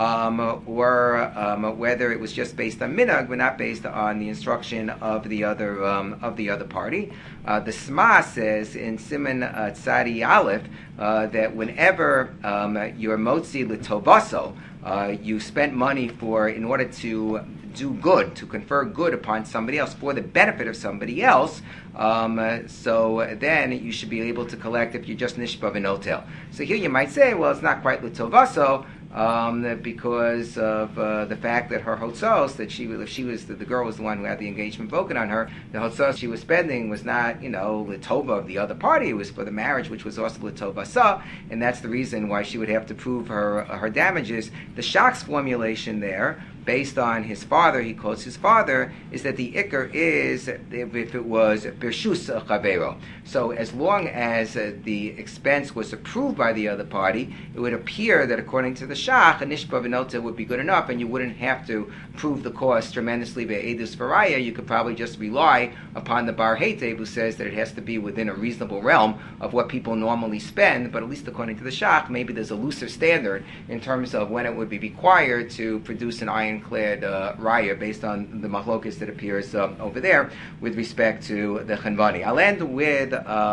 S1: or whether it was just based on minhag, but not based on the instruction of the other party. The Sma says in Siman Tzadi Aleph that whenever you're motzi l'tovaso, you spent money in order to do good, to confer good upon somebody else for the benefit of somebody else, so then you should be able to collect if you're just nishba v'notel. So here you might say, well, it's not quite l'tovaso, because of the fact that her hotzos, that the girl was the one who had the engagement broken on her, the hotzos she was spending was not, l'tova of the other party, it was for the marriage, which was also l'tova sa, and that's the reason why she would have to prove her damages. The Shach's formulation there, based on his father, he quotes his father, is that the ikar is if it was birshus chavero. So as long as the expense was approved by the other party, it would appear that according to the Shach, a nishba v'notel would be good enough, and you wouldn't have to prove the cost tremendously be'edus v'raya. You could probably just rely upon the bar heitev, who says that it has to be within a reasonable realm of what people normally spend, but at least according to the Shach, maybe there's a looser standard in terms of when it would be required to produce an iron ironclad raya based on the machlokas that appears over there with respect to the Chanvani. I'll end with.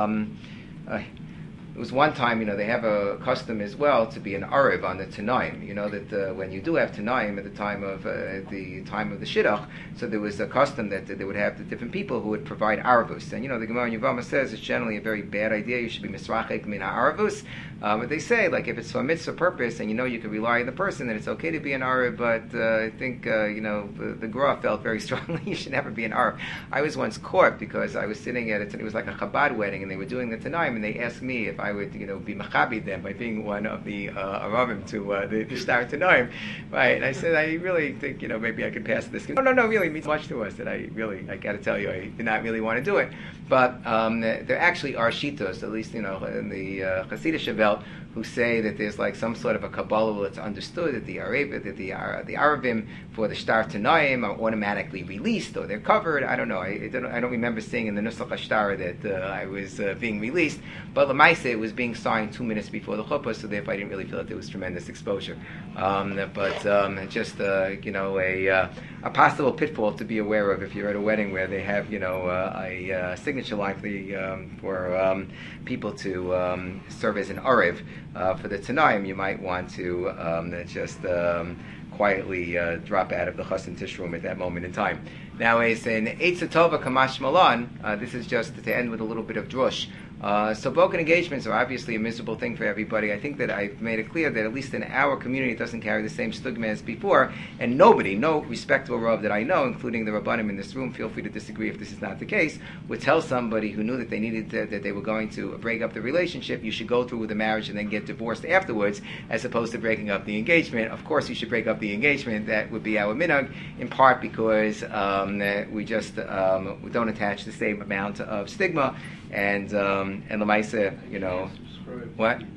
S1: It was one time, they have a custom as well to be an Arev on the Tanaim. You know that when you do have Tanaim at the time of the Shidduch, so there was a custom that they would have the different people who would provide Arvus. And the Gemara in Yevama says it's generally a very bad idea. You should be misrachek min ha'arvus. But they say, like, if it's for a mitzvah purpose and you can rely on the person, then it's okay to be an Arev. But I think, the Gra felt very strongly you should never be an Arev. I was once caught because I was sitting at it was like a Chabad wedding and they were doing the Tanaim and they asked me if I would, be machabi them by being one of the Aravim to the Shtar Tanoim, right? And I said, I really think, maybe I could pass this. No, really, it means much to us that I got to tell you, I did not really want to do it. But there actually are shitos, at least, in the Hasidic belt, who say that there's like some sort of a Kabbalah that's understood that the Arabim for the Shtar Tanaim are automatically released or they're covered. I don't know. I don't remember seeing in the Nusach HaShtar that I was being released. But Lamaisa, it was being signed 2 minutes before the chuppah, so therefore I didn't really feel that there was tremendous exposure. Just a possible pitfall to be aware of if you're at a wedding where they have a signature likely for people to serve as an arev for the Tanaim. You might want to quietly drop out of the Chassan Tish room at that moment in time. Now, as in Eitzah Tova Kamash Malan, this is just to end with a little bit of drush. So broken engagements are obviously a miserable thing for everybody. I think that I've made it clear that at least in our community it doesn't carry the same stigma as before, and no respectable Rav that I know, including the Rabbanim in this room, feel free to disagree if this is not the case, would tell somebody who knew that they needed that they were going to break up the relationship, you should go through with the marriage and then get divorced afterwards, as opposed to breaking up the engagement. Of course you should break up the engagement. That would be our minhag, in part because we just we don't attach the same amount of stigma. And Lamaisa, what?
S3: Of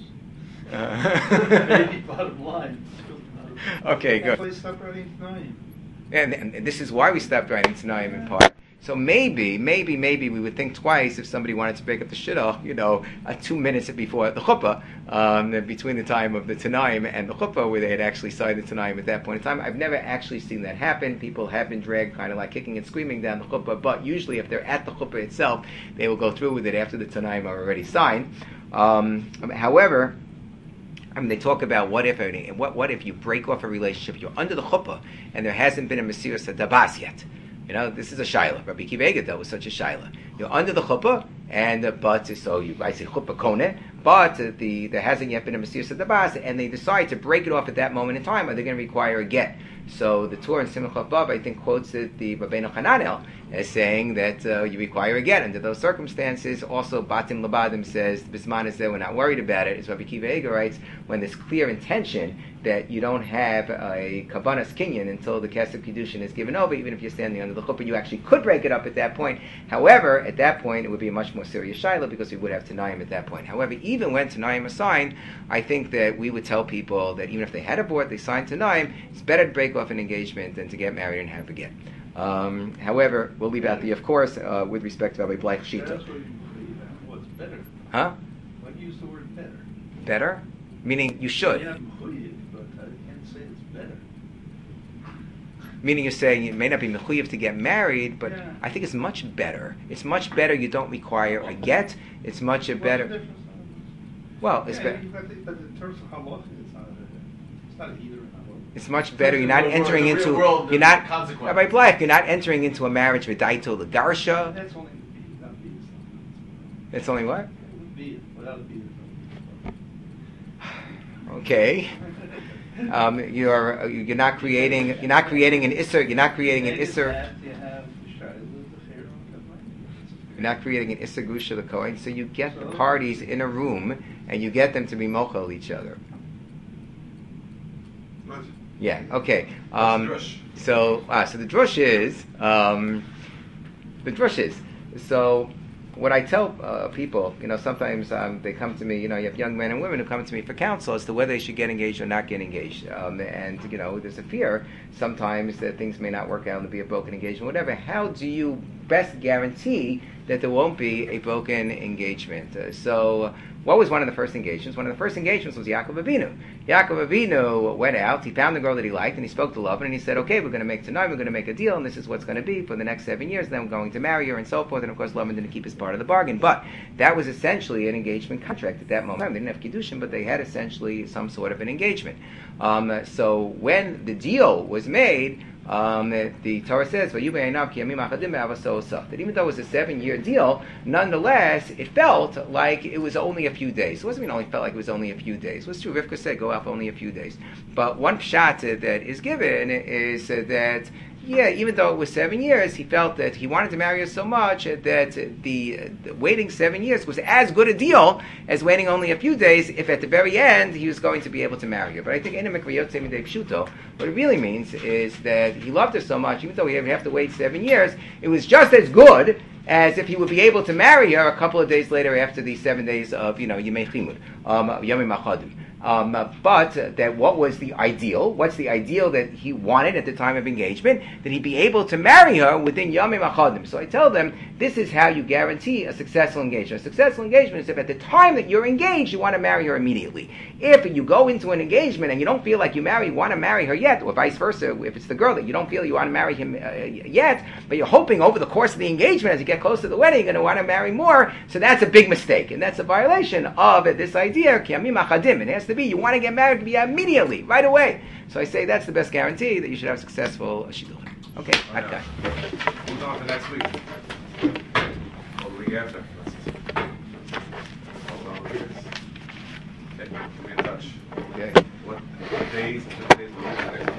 S3: course. Maybe bottom line.
S1: Okay, good.
S3: Why stop writing Tanaim?
S1: And this is why we stopped writing Tanaim in part. So maybe we would think twice if somebody wanted to break up the shidduch, 2 minutes before the chuppah, between the time of the Tanaim and the chuppah, where they had actually signed the Tanaim at that point in time. I've never actually seen that happen. People have been dragged kind of like kicking and screaming down the chuppah, but usually if they're at the chuppah itself, they will go through with it after the Tanaim are already signed. However, they talk about what if you break off a relationship, you're under the chuppah, and there hasn't been a Mesiras Hadabas yet. This is a shaila. Rabbi Akiva Eiger dealt with such a shaila. You're under the chuppah, I say chuppah koneh, but there hasn't yet been a Mesiras Hadabas, and they decide to break it off at that moment in time. Are they going to require a get? So the Torah in Simcha Bab, I think, quotes the Rabbeinu Hananel as saying that you require a get under those circumstances. Also, Batim Labadim says Bisman is there. We're not worried about it. As Rabbi Akiva Eiger writes, when there's clear intention that you don't have a Kavanas Kinyan until the Kesef Kiddushin is given over, even if you're standing under the chuppah, you actually could break it up at that point. However, at that point, it would be a much more serious shaila because we would have Tanaim at that point. However, even when Tanaim are signed, I think that we would tell people that even if they had a bort, they signed Tanaim, it's better to break off an engagement than to get married and have a get. However, we'll leave out the of course with respect to Rabbi Bleich Shita.
S3: That's what you believe in. What's better?
S1: Huh?
S3: Why do you use the word better?
S1: Better? Meaning you should.
S3: Yeah, but I can't say it's better.
S1: Meaning you're saying it may not be mechuyev to get married, but
S3: Yeah.
S1: I think it's much better. It's much better you don't require a get. It's much
S3: What's
S1: better.
S3: the difference?
S1: Well, it's
S3: Yeah,
S1: better.
S3: but in terms of halacha, it's not either.
S1: It's much better. You're not
S4: Well,
S1: entering
S4: in the
S1: into.
S4: real world,
S1: You're
S4: there's
S1: not.
S4: consequences.
S1: Rabbi Black, you're not entering into a marriage with daito legarsha.
S3: That's only the beat, not beat.
S1: It's only what?
S3: Beat without a beat.
S1: Okay. You're not creating an isser. You're not creating an isser. You're not creating an isser gusha l'kohen. So you get the parties in a room and you get them to be mochel each other.
S2: What?
S1: Yeah. Okay.
S2: Drush.
S1: So the drush is so. What I tell people, sometimes they come to me. You have young men and women who come to me for counsel as to whether they should get engaged or not get engaged. And there's a fear sometimes that things may not work out and there'll be a broken engagement, whatever. How do you best guarantee that there won't be a broken engagement? So what was one of the first engagements? One of the first engagements was Yaakov Avinu. Yaakov Avinu went out, he found the girl that he liked, and he spoke to Lavan, and he said, okay, we're going to make tonight, we're going to make a deal, and this is what's going to be for the next 7 years, then I'm going to marry her, and so forth, and of course Lavan didn't keep his part of the bargain, but that was essentially an engagement contract at that moment. They didn't have Kiddushin, but they had essentially some sort of an engagement. So when the deal was made, the Torah says, that even though it was a 7-year deal, nonetheless, it felt like it was only a few days. It wasn't even only felt like it was only a few days. What's true? Rivka said, go out for only a few days. But one pshat that is given is that, yeah, even though it was 7 years, he felt that he wanted to marry her so much that the waiting 7 years was as good a deal as waiting only a few days if at the very end he was going to be able to marry her. But I think what it really means is that he loved her so much, even though he would have to wait 7 years, it was just as good as if he would be able to marry her a couple of days later after the 7 days of, Yemei Chimud, Yomim Achadim. But that what was the ideal? What's the ideal that he wanted at the time of engagement? That he be able to marry her within Yomim Achadim. So I tell them, this is how you guarantee a successful engagement. A successful engagement is if at the time that you're engaged, you want to marry her immediately. If you go into an engagement and you don't feel like you want to marry her yet, or vice versa, if it's the girl that you don't feel you want to marry him yet, but you're hoping over the course of the engagement, as you get close to the wedding, you're going to want to marry more, so that's a big mistake. And that's a violation of this idea, Ki Yamim Achadim. It has to be, you want to get married to be immediately, right away. So I say that's the best guarantee that you should have a successful shidduch. Okay, okay.
S2: Who's on for next week? Or the week after? Hold on, okay, give me in touch.
S1: Okay.
S2: What days?